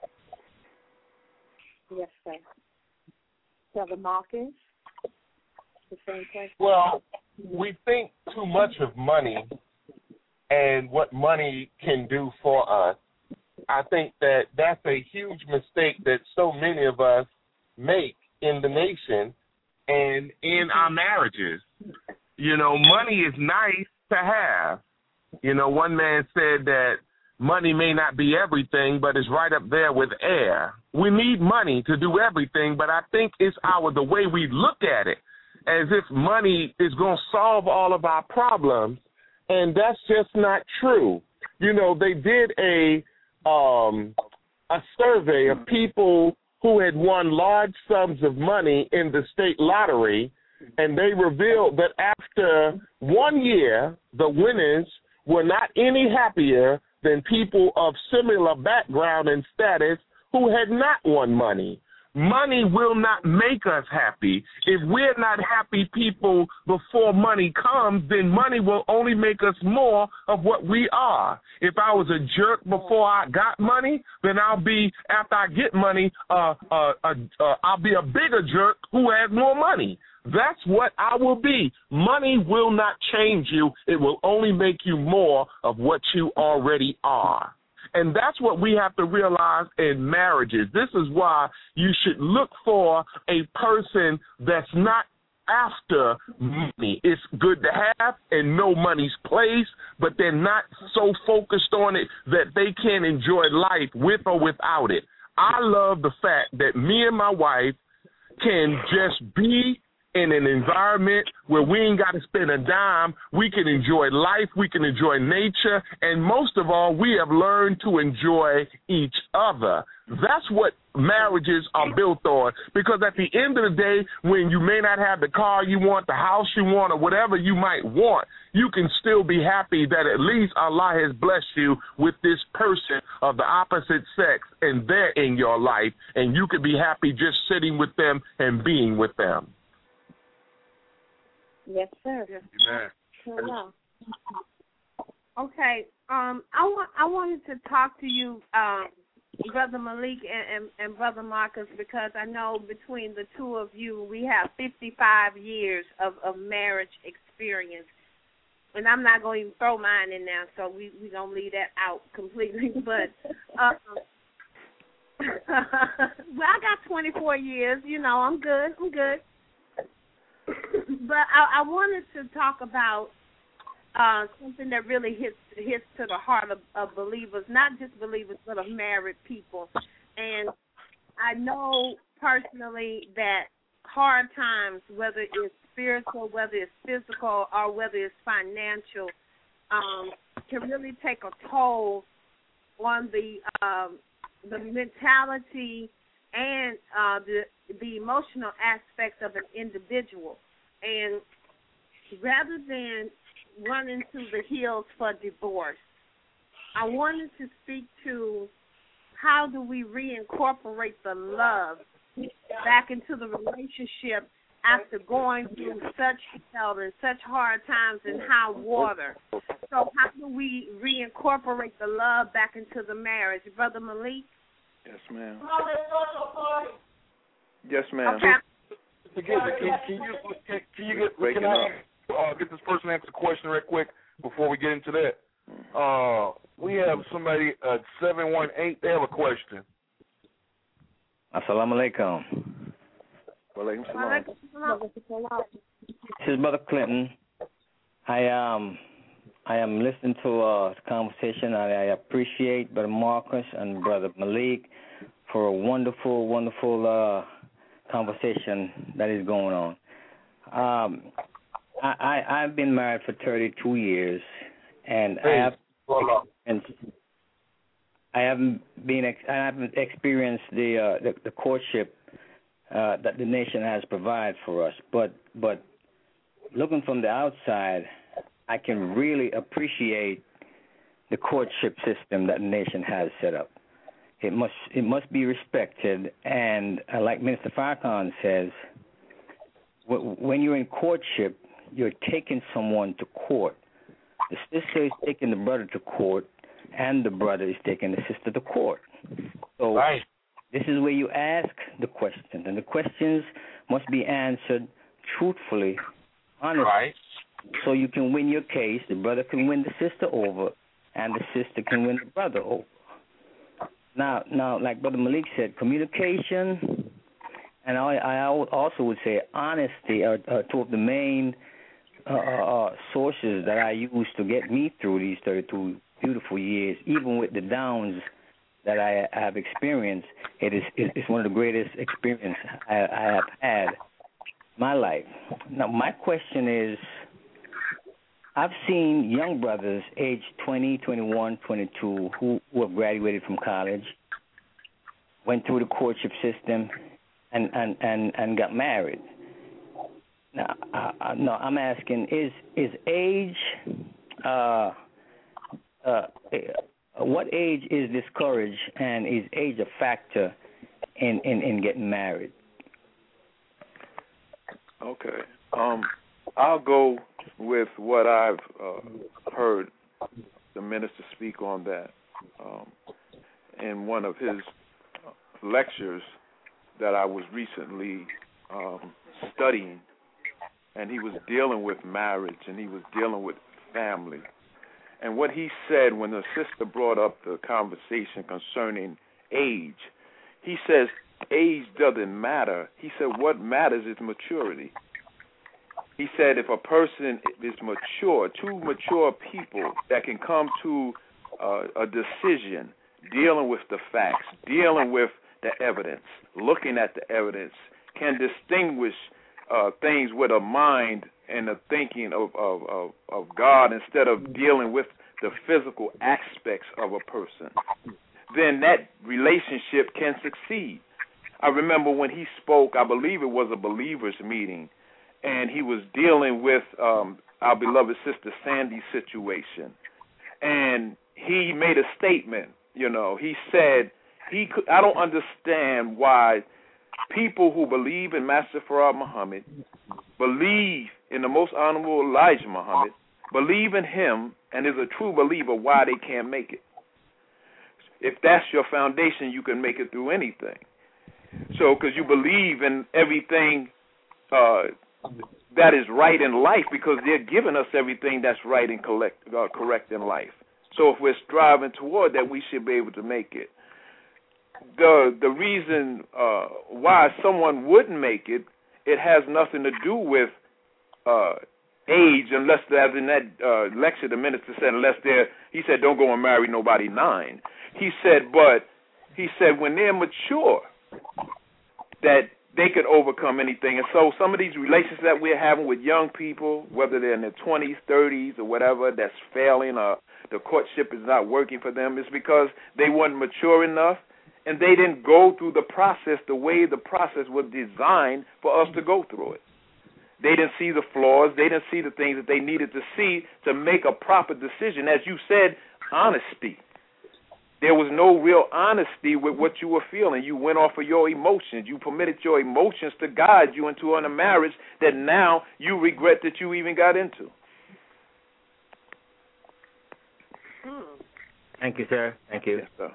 Yes, sir. Brother Marcus, the same question. Well, we think too much of money and what money can do for us. I think that that's a huge mistake that so many of us make in the nation and in our marriages. You know, money is nice to have. You know, one man said that money may not be everything, but it's right up there with air. We need money to do everything, but I think it's the way we look at it, as if money is going to solve all of our problems, and that's just not true. You know, they did a survey of people who had won large sums of money in the state lottery, and they revealed that after 1 year, the winners were not any happier than people of similar background and status who had not won money. Money will not make us happy. If we're not happy people before money comes, then money will only make us more of what we are. If I was a jerk before I got money, then I'll be, after I get money, I'll be a bigger jerk who has more money. That's what I will be. Money will not change you. It will only make you more of what you already are. And that's what we have to realize in marriages. This is why you should look for a person that's not after money. It's good to have and know money's place, but they're not so focused on it that they can't enjoy life with or without it. I love the fact that me and my wife can just be in an environment where we ain't got to spend a dime. We can enjoy life, we can enjoy nature, and most of all, we have learned to enjoy each other. That's what marriages are built on, because at the end of the day, when you may not have the car you want, the house you want, or whatever you might want, you can still be happy that at least Allah has blessed you with this person of the opposite sex, and they're in your life, and you can be happy just sitting with them and being with them. Yes, sir. Amen. Okay. I wanted to talk to you, Brother Malik and Brother Marcus, because I know between the two of you, we have 55 years of marriage experience. And I'm not going to even throw mine in there, so we're going to leave that out completely. But, well, I got 24 years. You know, I'm good. But I wanted to talk about something that really hits to the heart of believers, not just believers, but of married people. And I know personally that hard times, whether it's spiritual, whether it's physical, or whether it's financial, can really take a toll on the mentality and the emotional aspects of an individual. And rather than running to the hills for divorce, I wanted to speak to how do we reincorporate the love back into the relationship after going through such hell and such hard times and high water. So how do we reincorporate the love back into the marriage? Brother Malik? Yes, ma'am. Yes, ma'am. Okay. Can you get this person to answer the question real quick before we get into that? We have somebody at 718. They have a question. Assalamu alaikum. Walaikum salam. This is Brother Clinton. I am listening to the conversation. I appreciate Brother Marcus and Brother Malik for a wonderful, wonderful conversation that is going on. I've been married for 32 years, and I haven't experienced the courtship that the nation has provided for us. But looking from the outside, I can really appreciate the courtship system that the nation has set up. It must be respected, and like Minister Farrakhan says, when you're in courtship, you're taking someone to court. The sister is taking the brother to court, and the brother is taking the sister to court. So right. This is where you ask the questions, and the questions must be answered truthfully, honestly, right. So you can win your case. The brother can win the sister over, and the sister can win the brother over. Now, like Brother Malik said, communication, and I also would say honesty are two of the main sources that I use to get me through these 32 beautiful years. Even with the downs that I have experienced, it's one of the greatest experiences I have had in my life. Now, my question is, I've seen young brothers aged 20, 21, 22 who have graduated from college, went through the courtship system, and got married. Now, no, I'm asking, is age, what age is discouraged, and is age a factor in getting married? Okay. I'll go with what I've heard the minister speak on that in one of his lectures that I was recently studying, and he was dealing with marriage, and he was dealing with family. And what he said when the sister brought up the conversation concerning age, he says age doesn't matter. He said what matters is maturity. He said if a person is mature, two mature people that can come to a decision, dealing with the facts, dealing with the evidence, looking at the evidence, can distinguish things with a mind and a thinking of God instead of dealing with the physical aspects of a person, then that relationship can succeed. I remember when he spoke, I believe it was a believers meeting, and he was dealing with our beloved sister Sandy's situation. And he made a statement, he said, I don't understand why people who believe in Master Farad Muhammad, believe in the most honorable Elijah Muhammad, believe in him and is a true believer, why they can't make it. If that's your foundation, you can make it through anything. So, because you believe in everything that is right in life, because they're giving us everything that's right and correct in life. So if we're striving toward that, we should be able to make it. The reason why someone wouldn't make it, it has nothing to do with age, unless, as in that lecture, the minister said, he said, don't go and marry nobody 9. He said, when they're mature, that they could overcome anything. And so some of these relationships that we're having with young people, whether they're in their 20s, 30s, or whatever, that's failing, or the courtship is not working for them, is because they weren't mature enough and they didn't go through the process the way the process was designed for us to go through it. They didn't see the flaws. They didn't see the things that they needed to see to make a proper decision. As you said, honesty. There was no real honesty with what you were feeling. You went off of your emotions. You permitted your emotions to guide you into a marriage that now you regret that you even got into. Thank you, sir. Thank you. Yes, sir.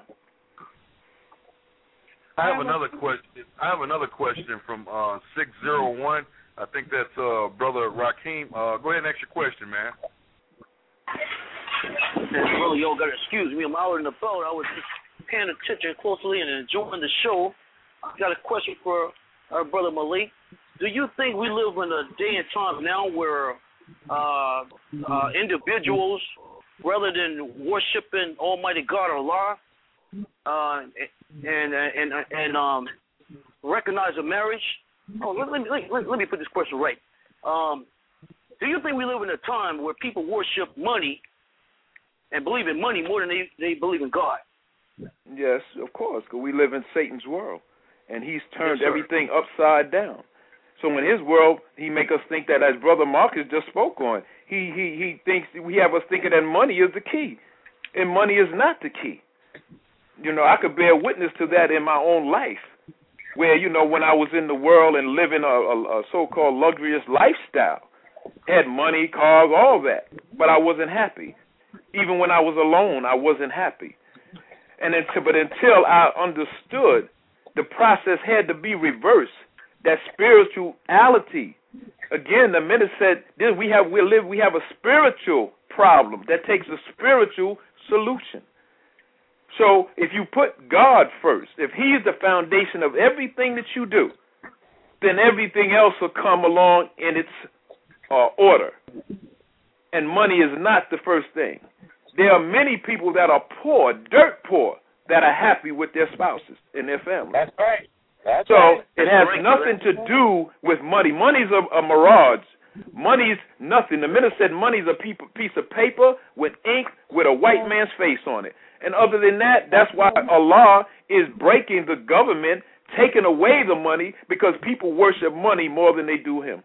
I have another question from 601. I think that's Brother Rakeem. Go ahead and ask your question, man. Brother, y'all got to excuse me. I'm out in the boat. I was just paying attention closely and enjoying the show. I got a question for our Brother Malik. Do you think we live in a day and time now where individuals, rather than worshiping Almighty God Allah, and recognize a marriage? Oh, let me put this question right. Do you think we live in a time where people worship money and believe in money more than they believe in God? Yes, of course, because we live in Satan's world, and he's turned everything upside down. So in his world, he make us think that, as Brother Marcus just spoke on, he thinks we have us thinking that money is the key, and money is not the key. You know, I could bear witness to that in my own life, where, you know, when I was in the world and living a so-called luxurious lifestyle, had money, cars, all that, but I wasn't happy. Even when I was alone, I wasn't happy. But until I understood the process had to be reversed, that spirituality. Again, the minister said we have a spiritual problem that takes a spiritual solution. So if you put God first, if He is the foundation of everything that you do, then everything else will come along in its order. And money is not the first thing. There are many people that are poor, dirt poor, that are happy with their spouses and their families. That's right. It has nothing to do with money. Money's a mirage. Money's nothing. The minister said money's a piece of paper with ink with a white man's face on it. And other than that, that's why Allah is breaking the government, taking away the money, because people worship money more than they do Him.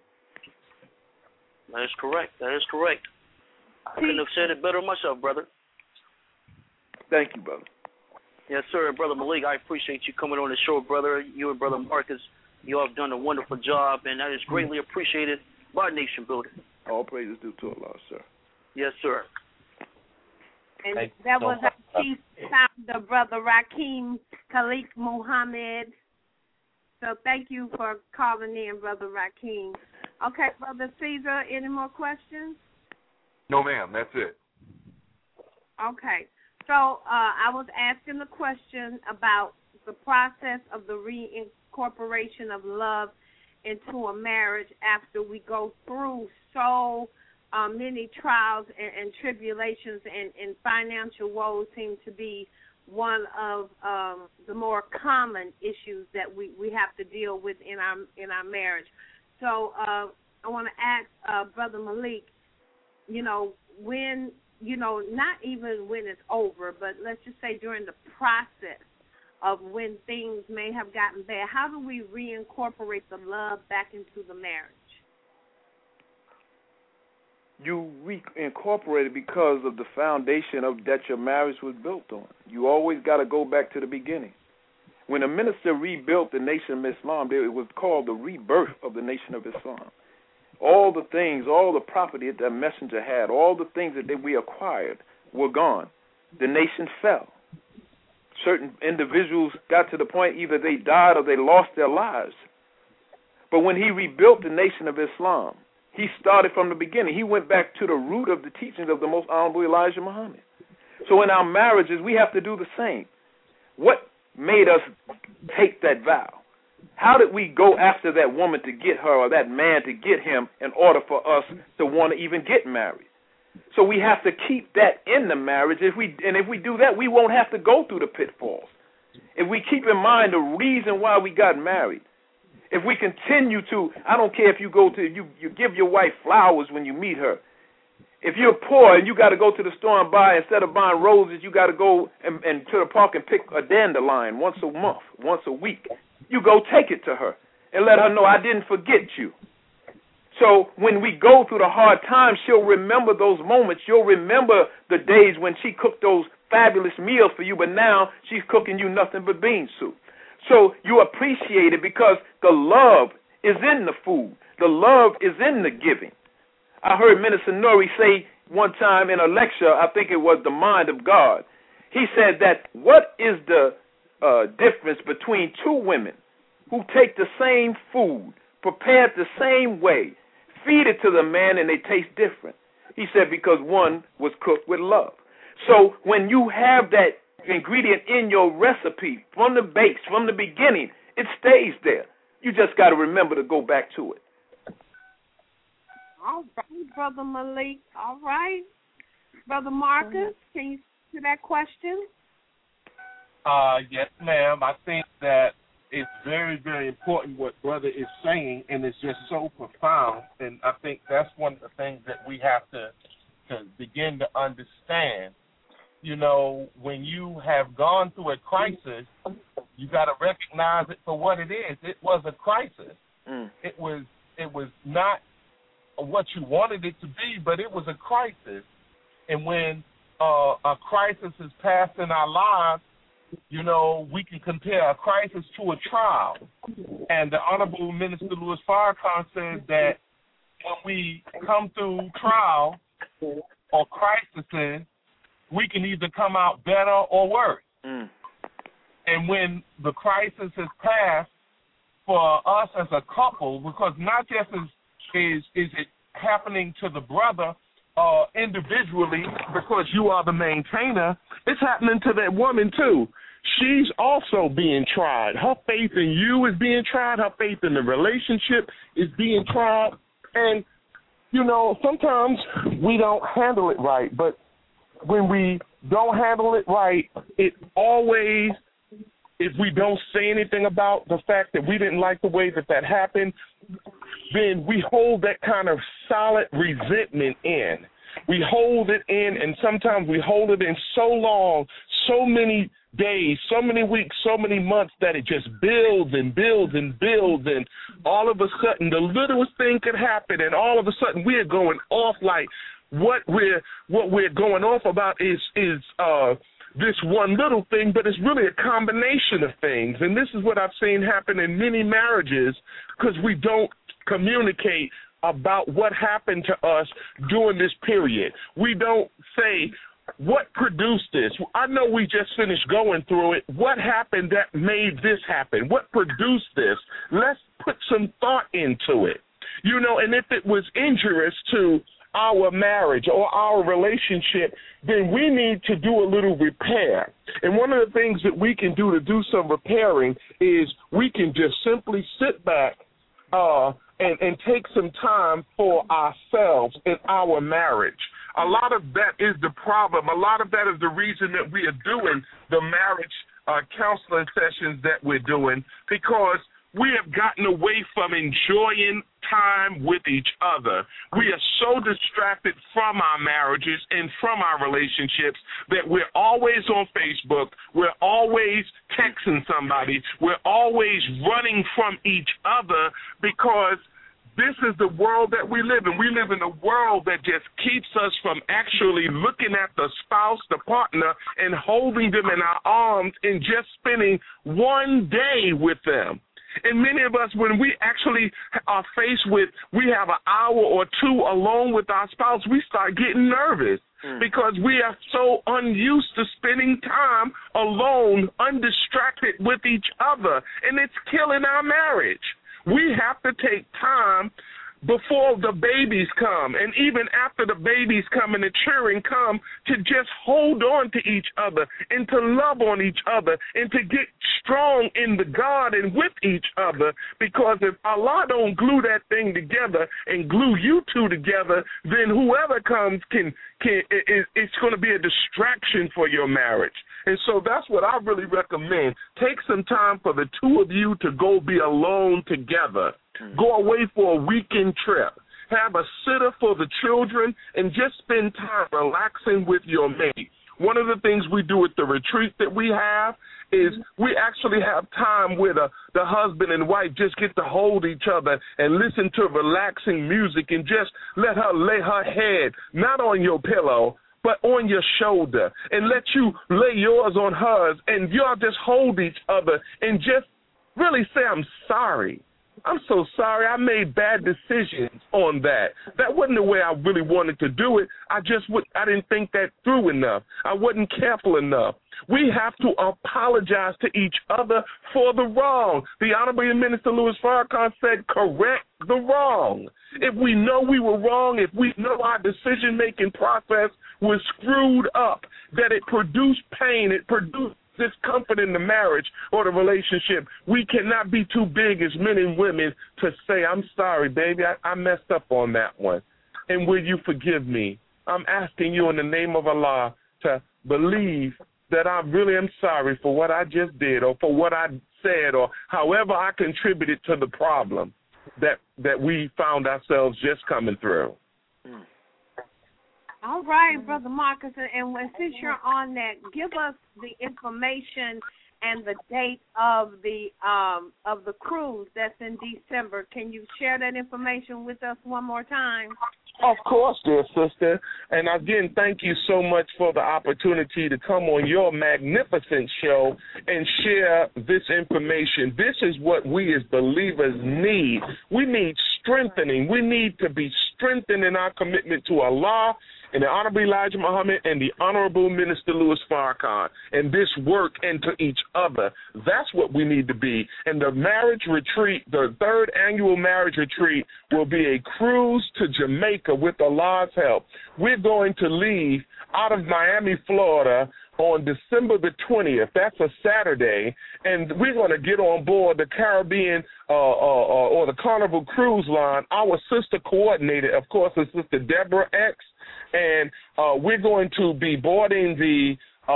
That is correct. I couldn't have said it better myself, brother. Thank you, brother. Yes, sir. Brother Malik, I appreciate you coming on the show, brother. You and Brother Marcus, you all have done a wonderful job, and that is greatly appreciated by Nation Building. All praises due to Allah, sir. Yes, sir. And that was our chief founder, Brother Rakeem Khalik Muhammad. So thank you for calling in, Brother Rakeem. Okay, Brother Caesar, any more questions? No, ma'am. That's it. Okay. So I was asking the question about the process of the reincorporation of love into a marriage after we go through so many trials and tribulations, and financial woes seem to be one of the more common issues that we have to deal with in our marriage. So I want to ask Brother Malik, when, not even when it's over, but let's just say during the process of when things may have gotten bad, how do we reincorporate the love back into the marriage? You reincorporate it because of the foundation that your marriage was built on. You always got to go back to the beginning. When a minister rebuilt the Nation of Islam, it was called the rebirth of the Nation of Islam. All the things, all the property that messenger had, all the things that we acquired were gone. The nation fell. Certain individuals got to the point either they died or they lost their lives. But when he rebuilt the Nation of Islam, he started from the beginning. He went back to the root of the teachings of the Most Honorable Elijah Muhammad. So in our marriages, we have to do the same. What made us take that vow? How did we go after that woman to get her or that man to get him in order for us to want to even get married? So we have to keep that in the marriage. If we do that, we won't have to go through the pitfalls. If we keep in mind the reason why we got married, if we continue to, I don't care if you go to, you give your wife flowers when you meet her. If you're poor and you got to go to the store and buy, instead of buying roses, you got to go and to the park and pick a dandelion once a month, once a week. You go take it to her and let her know, I didn't forget you. So when we go through the hard times, she'll remember those moments. You'll remember the days when she cooked those fabulous meals for you, but now she's cooking you nothing but bean soup. So you appreciate it because the love is in the food. The love is in the giving. I heard Minister Nuri say one time in a lecture, I think it was The Mind of God, he said that what is the difference between two women who take the same food, prepared the same way, feed it to the man, and they taste different? He said because one was cooked with love. So when you have that ingredient in your recipe from the base, from the beginning, it stays there. You just got to remember to go back to it. All right, Brother Malik. All right. Brother Marcus, can you answer that question? Yes, ma'am. I think that it's very, very important what brother is saying, and it's just so profound. And I think that's one of the things that we have to begin to understand. You know, when you have gone through a crisis, you got to recognize it for what it is. It was a crisis. It was not what you wanted it to be, but it was a crisis. And when a crisis is passed in our lives, you know, we can compare a crisis to a trial. And the Honorable Minister Louis Farrakhan said that when we come through trial or crises, we can either come out better or worse. And when the crisis is passed for us as a couple, because not just is it happening to the brother individually because you are the maintainer, it's happening to that woman too. She's also being tried. Her faith in you is being tried. Her faith in the relationship is being tried. And, you know, sometimes we don't handle it right, but when we don't handle it right, it always, if we don't say anything about the fact that we didn't like the way that happened, then we hold that kind of solid resentment in. We hold it in, and sometimes we hold it in so long, so many days, so many weeks, so many months that it just builds and builds and builds, and all of a sudden the littlest thing could happen, and all of a sudden we're going off like what we're going off about is this one little thing, but it's really a combination of things. And this is what I've seen happen in many marriages because we don't communicate about what happened to us during this period. We don't say, what produced this? I know we just finished going through it. What happened that made this happen? What produced this? Let's put some thought into it. You know, and if it was injurious to our marriage or our relationship, then we need to do a little repair. And one of the things that we can do to do some repairing is we can just simply sit back and take some time for ourselves in our marriage. A lot of that is the problem. A lot of that is the reason that we are doing the marriage counseling sessions that we're doing, because we have gotten away from enjoying time with each other. We are so distracted from our marriages and from our relationships that we're always on Facebook, we're always texting somebody, we're always running from each other because this is the world that we live in. We live in a world that just keeps us from actually looking at the spouse, the partner, and holding them in our arms and just spending one day with them. And many of us, when we actually are faced with, we have an hour or two alone with our spouse, we start getting nervous because we are so unused to spending time alone, undistracted with each other, and it's killing our marriage. We have to take time before the babies come, and even after the babies come and the children come, to just hold on to each other and to love on each other and to get strong in the God and with each other, because if Allah don't glue that thing together and glue you two together, then whoever comes it's going to be a distraction for your marriage. And so that's what I really recommend. Take some time for the two of you to go be alone together. Go away for a weekend trip. Have a sitter for the children and just spend time relaxing with your mate. One of the things we do at the retreat that we have is we actually have time where the husband and wife just get to hold each other and listen to relaxing music and just let her lay her head, not on your pillow, but on your shoulder, and let you lay yours on hers, and y'all just hold each other and just really say, I'm sorry. I'm so sorry. I made bad decisions on that. That wasn't the way I really wanted to do it. I didn't think that through enough. I wasn't careful enough. We have to apologize to each other for the wrong. The Honorable Minister Louis Farrakhan said, correct the wrong. If we know we were wrong, if we know our decision-making process was screwed up, that it produced pain, it produced discomfort in the marriage or the relationship, we cannot be too big as men and women to say, I'm sorry, baby, I messed up on that one. And will you forgive me? I'm asking you in the name of Allah to believe that I really am sorry for what I just did or for what I said or however I contributed to the problem that we found ourselves just coming through. All right, Brother Marcus, and since you're on that, give us the information and the date of the cruise that's in December. Can you share that information with us one more time? Of course, dear sister. And again, thank you so much for the opportunity to come on your magnificent show and share this information. This is what we as believers need. We need strengthening. We need to be strengthened in our commitment to Allah and the Honorable Elijah Muhammad and the Honorable Minister Louis Farrakhan, and this work into each other. That's what we need to be. And the marriage retreat, the third annual marriage retreat, will be a cruise to Jamaica with Allah's help. We're going to leave out of Miami, Florida, on December the 20th. That's a Saturday, and we're going to get on board the Caribbean or the Carnival Cruise Line. Our sister coordinator, of course, is Sister Deborah X, and we're going to be boarding the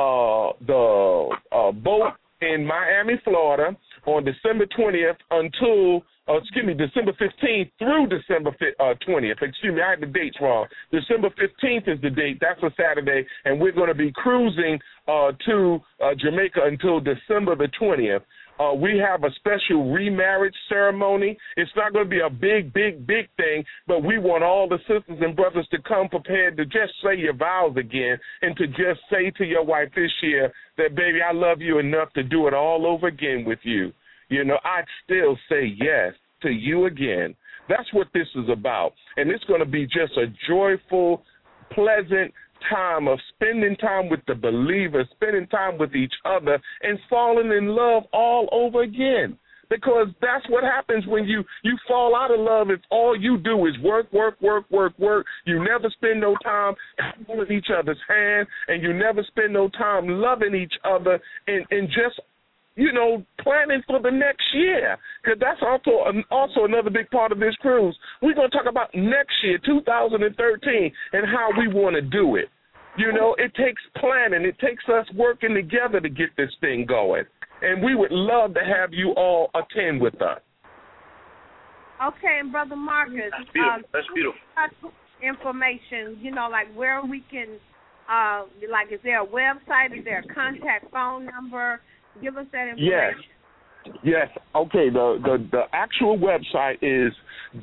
boat in Miami, Florida on December 20th until December 15th through December 20th. Excuse me, I had the dates wrong. December 15th is the date. That's a Saturday, and we're going to be cruising to Jamaica until December the 20th. We have a special remarriage ceremony. It's not going to be a big thing, but we want all the sisters and brothers to come prepared to just say your vows again and to just say to your wife this year that, baby, I love you enough to do it all over again with you. You know, I'd still say yes to you again. That's what this is about. And it's going to be just a joyful, pleasant time of spending time with the believers, spending time with each other, and falling in love all over again. Because that's what happens when you fall out of love if all you do is work. You never spend no time holding each other's hand, and you never spend no time loving each other and just, you know, planning for the next year, because that's also another big part of this cruise. We're going to talk about next year, 2013, and how we want to do it. You know, it takes planning. It takes us working together to get this thing going, and we would love to have you all attend with us. Okay, and Brother Marcus, that's beautiful. Information, you know, like where we can, like, is there a website? Is there a contact phone number? Give us that information. Yes. Okay. The actual website is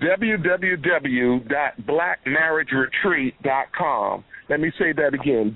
www.blackmarriageretreat.com. Let me say that again,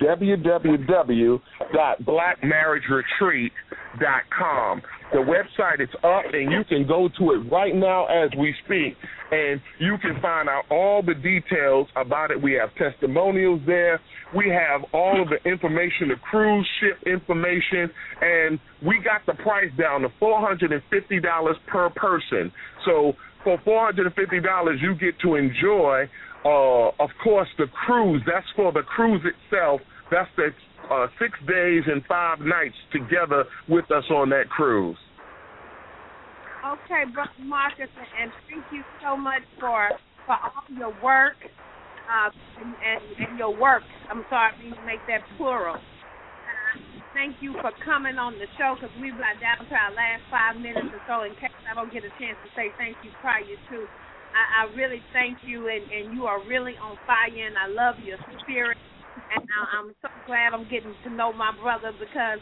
www.blackmarriageretreat.com. The website is up, and you can go to it right now as we speak, and you can find out all the details about it. We have testimonials there. We have all of the information, the cruise ship information, and we got the price down to $450 per person. So for $450, you get to enjoy, of course, the cruise. That's for the cruise itself. That's the 6 days and 5 nights together with us on that cruise. Okay, Brother Marcus, and thank you so much for all your work and your work. I'm sorry, I need to make that plural. Thank you for coming on the show, because we've got down to our last 5 minutes or so. In case I don't get a chance to say thank you prior to, I really thank you, and you are really on fire, and I love your spirit. And I'm so glad I'm getting to know my brother, because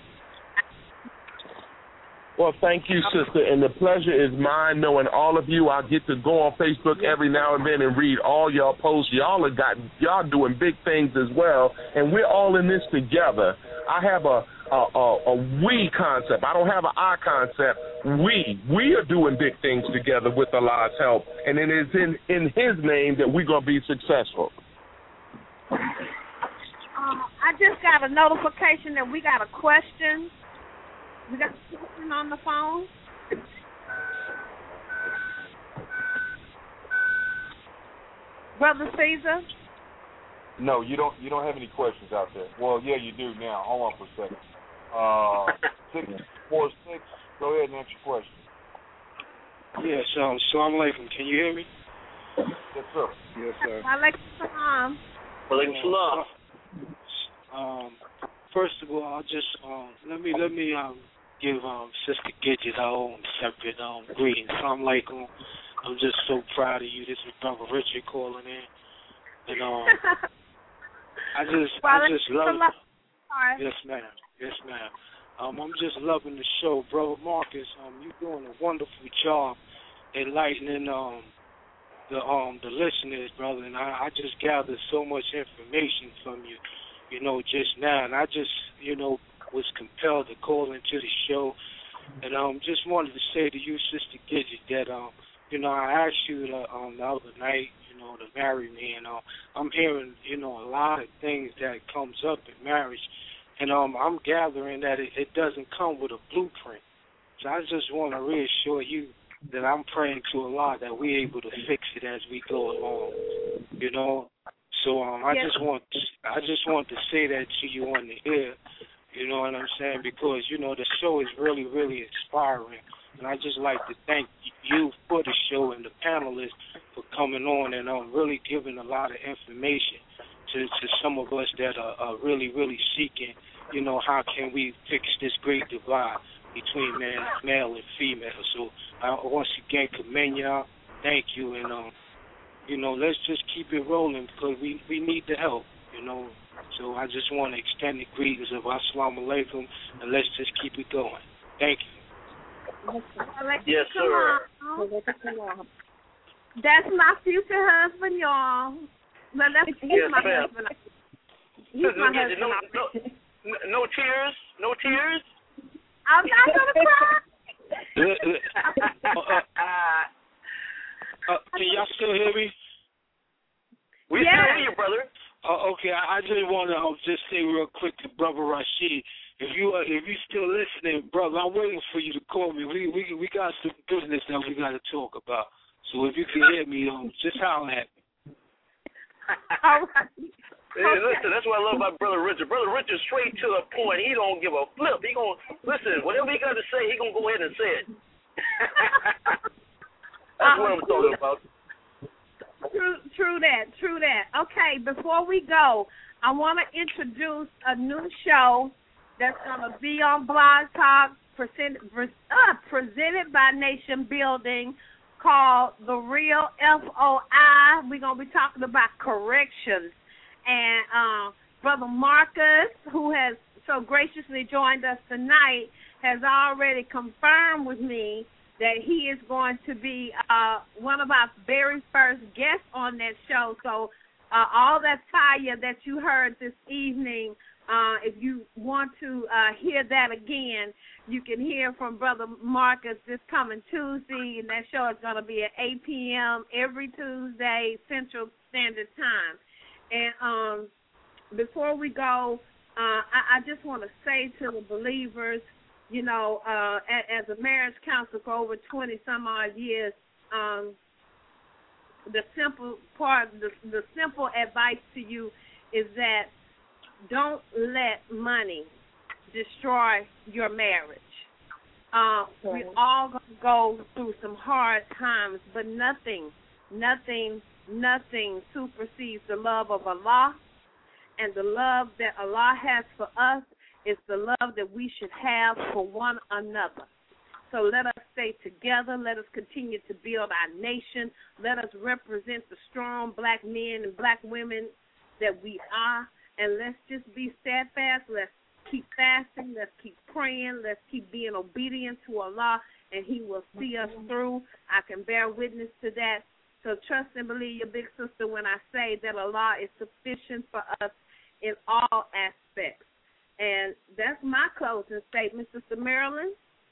well, thank you, sister, and the pleasure is mine knowing all of you. I get to go on Facebook every now and then and read all y'all posts. Y'all doing big things as well, and we're all in this together. I have a we concept. I don't have an I concept. We are doing big things together with Allah's help, and it is in His name that we're going to be successful. I just got a notification that we got a question. We got a question on the phone. Brother Caesar? No, you don't have any questions out there. Well, yeah, you do now. Hold on for a second. 646, go ahead and answer your question. Yes, Assalamu alaikum. Can you hear me? Yes, sir. Yes, sir. Alaikum salam. Alaikum salam. First of all, I'll just let me give Sister Gidget her own separate greetings. Assalamu alaikum. I'm just so proud of you. This is Brother Richard calling in, and I just love it. Yes, ma'am. Yes, ma'am. I'm just loving the show, Brother Marcus. You're doing a wonderful job enlightening the listeners, brother. And I just gathered so much information from you, just now. And I just, was compelled to call into the show. And just wanted to say to you, Sister Gidget, that, I asked you the other night, to marry me. And I'm hearing, a lot of things that comes up in marriage. And I'm gathering that it doesn't come with a blueprint. So I just want to reassure you that I'm praying to Allah that we're able to fix it as we go along, So I just want to say that to you on the air, you know what I'm saying? Because, the show is really, really inspiring. And I just like to thank you for the show and the panelists for coming on and really giving a lot of information to some of us that are really, really seeking, how can we fix this great divide between male and female. So I once again commend y'all. Thank you. And, let's just keep it rolling because we need the help, So I just want to extend the greetings of Assalamu alaikum, and let's just keep it going. Thank you. Yes, sir. That's my future husband, y'all. No, he's my husband. He's my husband. No tears? No tears? I'm not going to cry. Can y'all still hear me? We still hear you, brother. Okay, I just want to just say real quick to Brother Rashid, if you still listening, brother, I'm waiting for you to call me. We got some business that we got to talk about. So if you can hear me, just holler at me. All right. Hey, listen, that's what I love about Brother Richard. Brother Richard's straight to the point. He don't give a flip. He gonna listen. Whatever he got to say, he gonna go ahead and say it. That's what I'm talking about. True that. Okay, before we go, I want to introduce a new show that's going to be on Blog Talk, presented by Nation Building, called The Real FOI. We're going to be talking about corrections. And Brother Marcus, who has so graciously joined us tonight, has already confirmed with me that he is going to be one of our very first guests on that show. So all that fire that you heard this evening, if you want to hear that again, you can hear from Brother Marcus this coming Tuesday, and that show is going to be at 8 p.m. every Tuesday, Central Standard Time. And before we go, I just want to say to the believers, as a marriage counselor for over 20-some-odd years, the simple part, the simple advice to you is that don't let money destroy your marriage. We all gonna go through some hard times, but nothing supersedes the love of Allah, and the love that Allah has for us is the love that we should have for one another. So let us stay together. Let us continue to build our nation. Let us represent the strong black men and black women that we are, and let's just be steadfast. Let's keep fasting. Let's keep praying. Let's keep being obedient to Allah, and He will see us through. I can bear witness to that. So trust and believe your big sister when I say that Allah is sufficient for us in all aspects. And that's my closing statement, Sister Marilyn.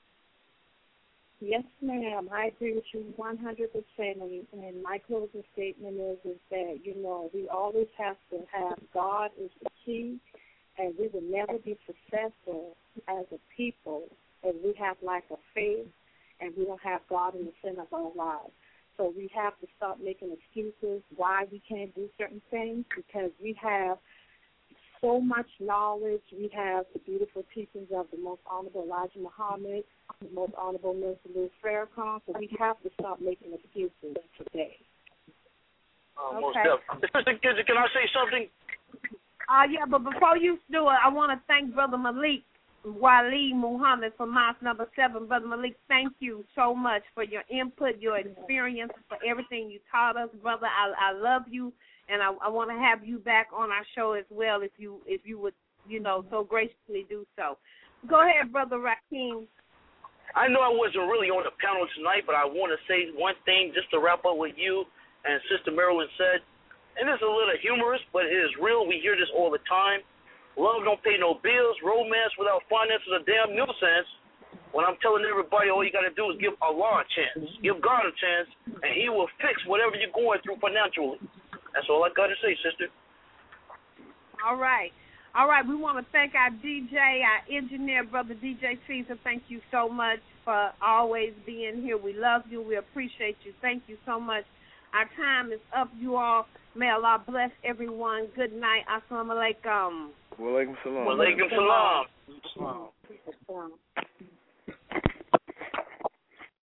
Yes, ma'am. I agree with you 100%. And my closing statement is that, we always have to have God is the key, and we will never be successful as a people if we have lack of faith and we don't have God in the center of our lives. So we have to stop making excuses why we can't do certain things, because we have so much knowledge. We have the beautiful teachings of the Most Honorable Elijah Muhammad, the Most Honorable Minister Louis Farrakhan, so we have to stop making excuses today. Most definitely. Can I say something? Yeah, but before you do it, I want to thank Brother Malik Wali Muhammad from Mosque Number 7. Brother Malik, thank you so much for your input, your experience, for everything you taught us, brother. I love you, and I want to have you back on our show as well if you would, so graciously do so. Go ahead, Brother Rakeem. I know I wasn't really on the panel tonight, but I want to say one thing just to wrap up what you and Sister Marilyn said. And it's a little humorous, but it is real. We hear this all the time. Love don't pay no bills. Romance without finance is a damn nuisance. When I'm telling everybody all you got to do is give Allah a chance. Give God a chance, and He will fix whatever you're going through financially. That's all I got to say, sister. All right. We want to thank our DJ, our engineer, Brother DJ Caesar. Thank you so much for always being here. We love you. We appreciate you. Thank you so much. Our time is up, you all. May Allah bless everyone. Good night. Assalamu alaikum. Wa alaikum salam. Wa alaikum salam.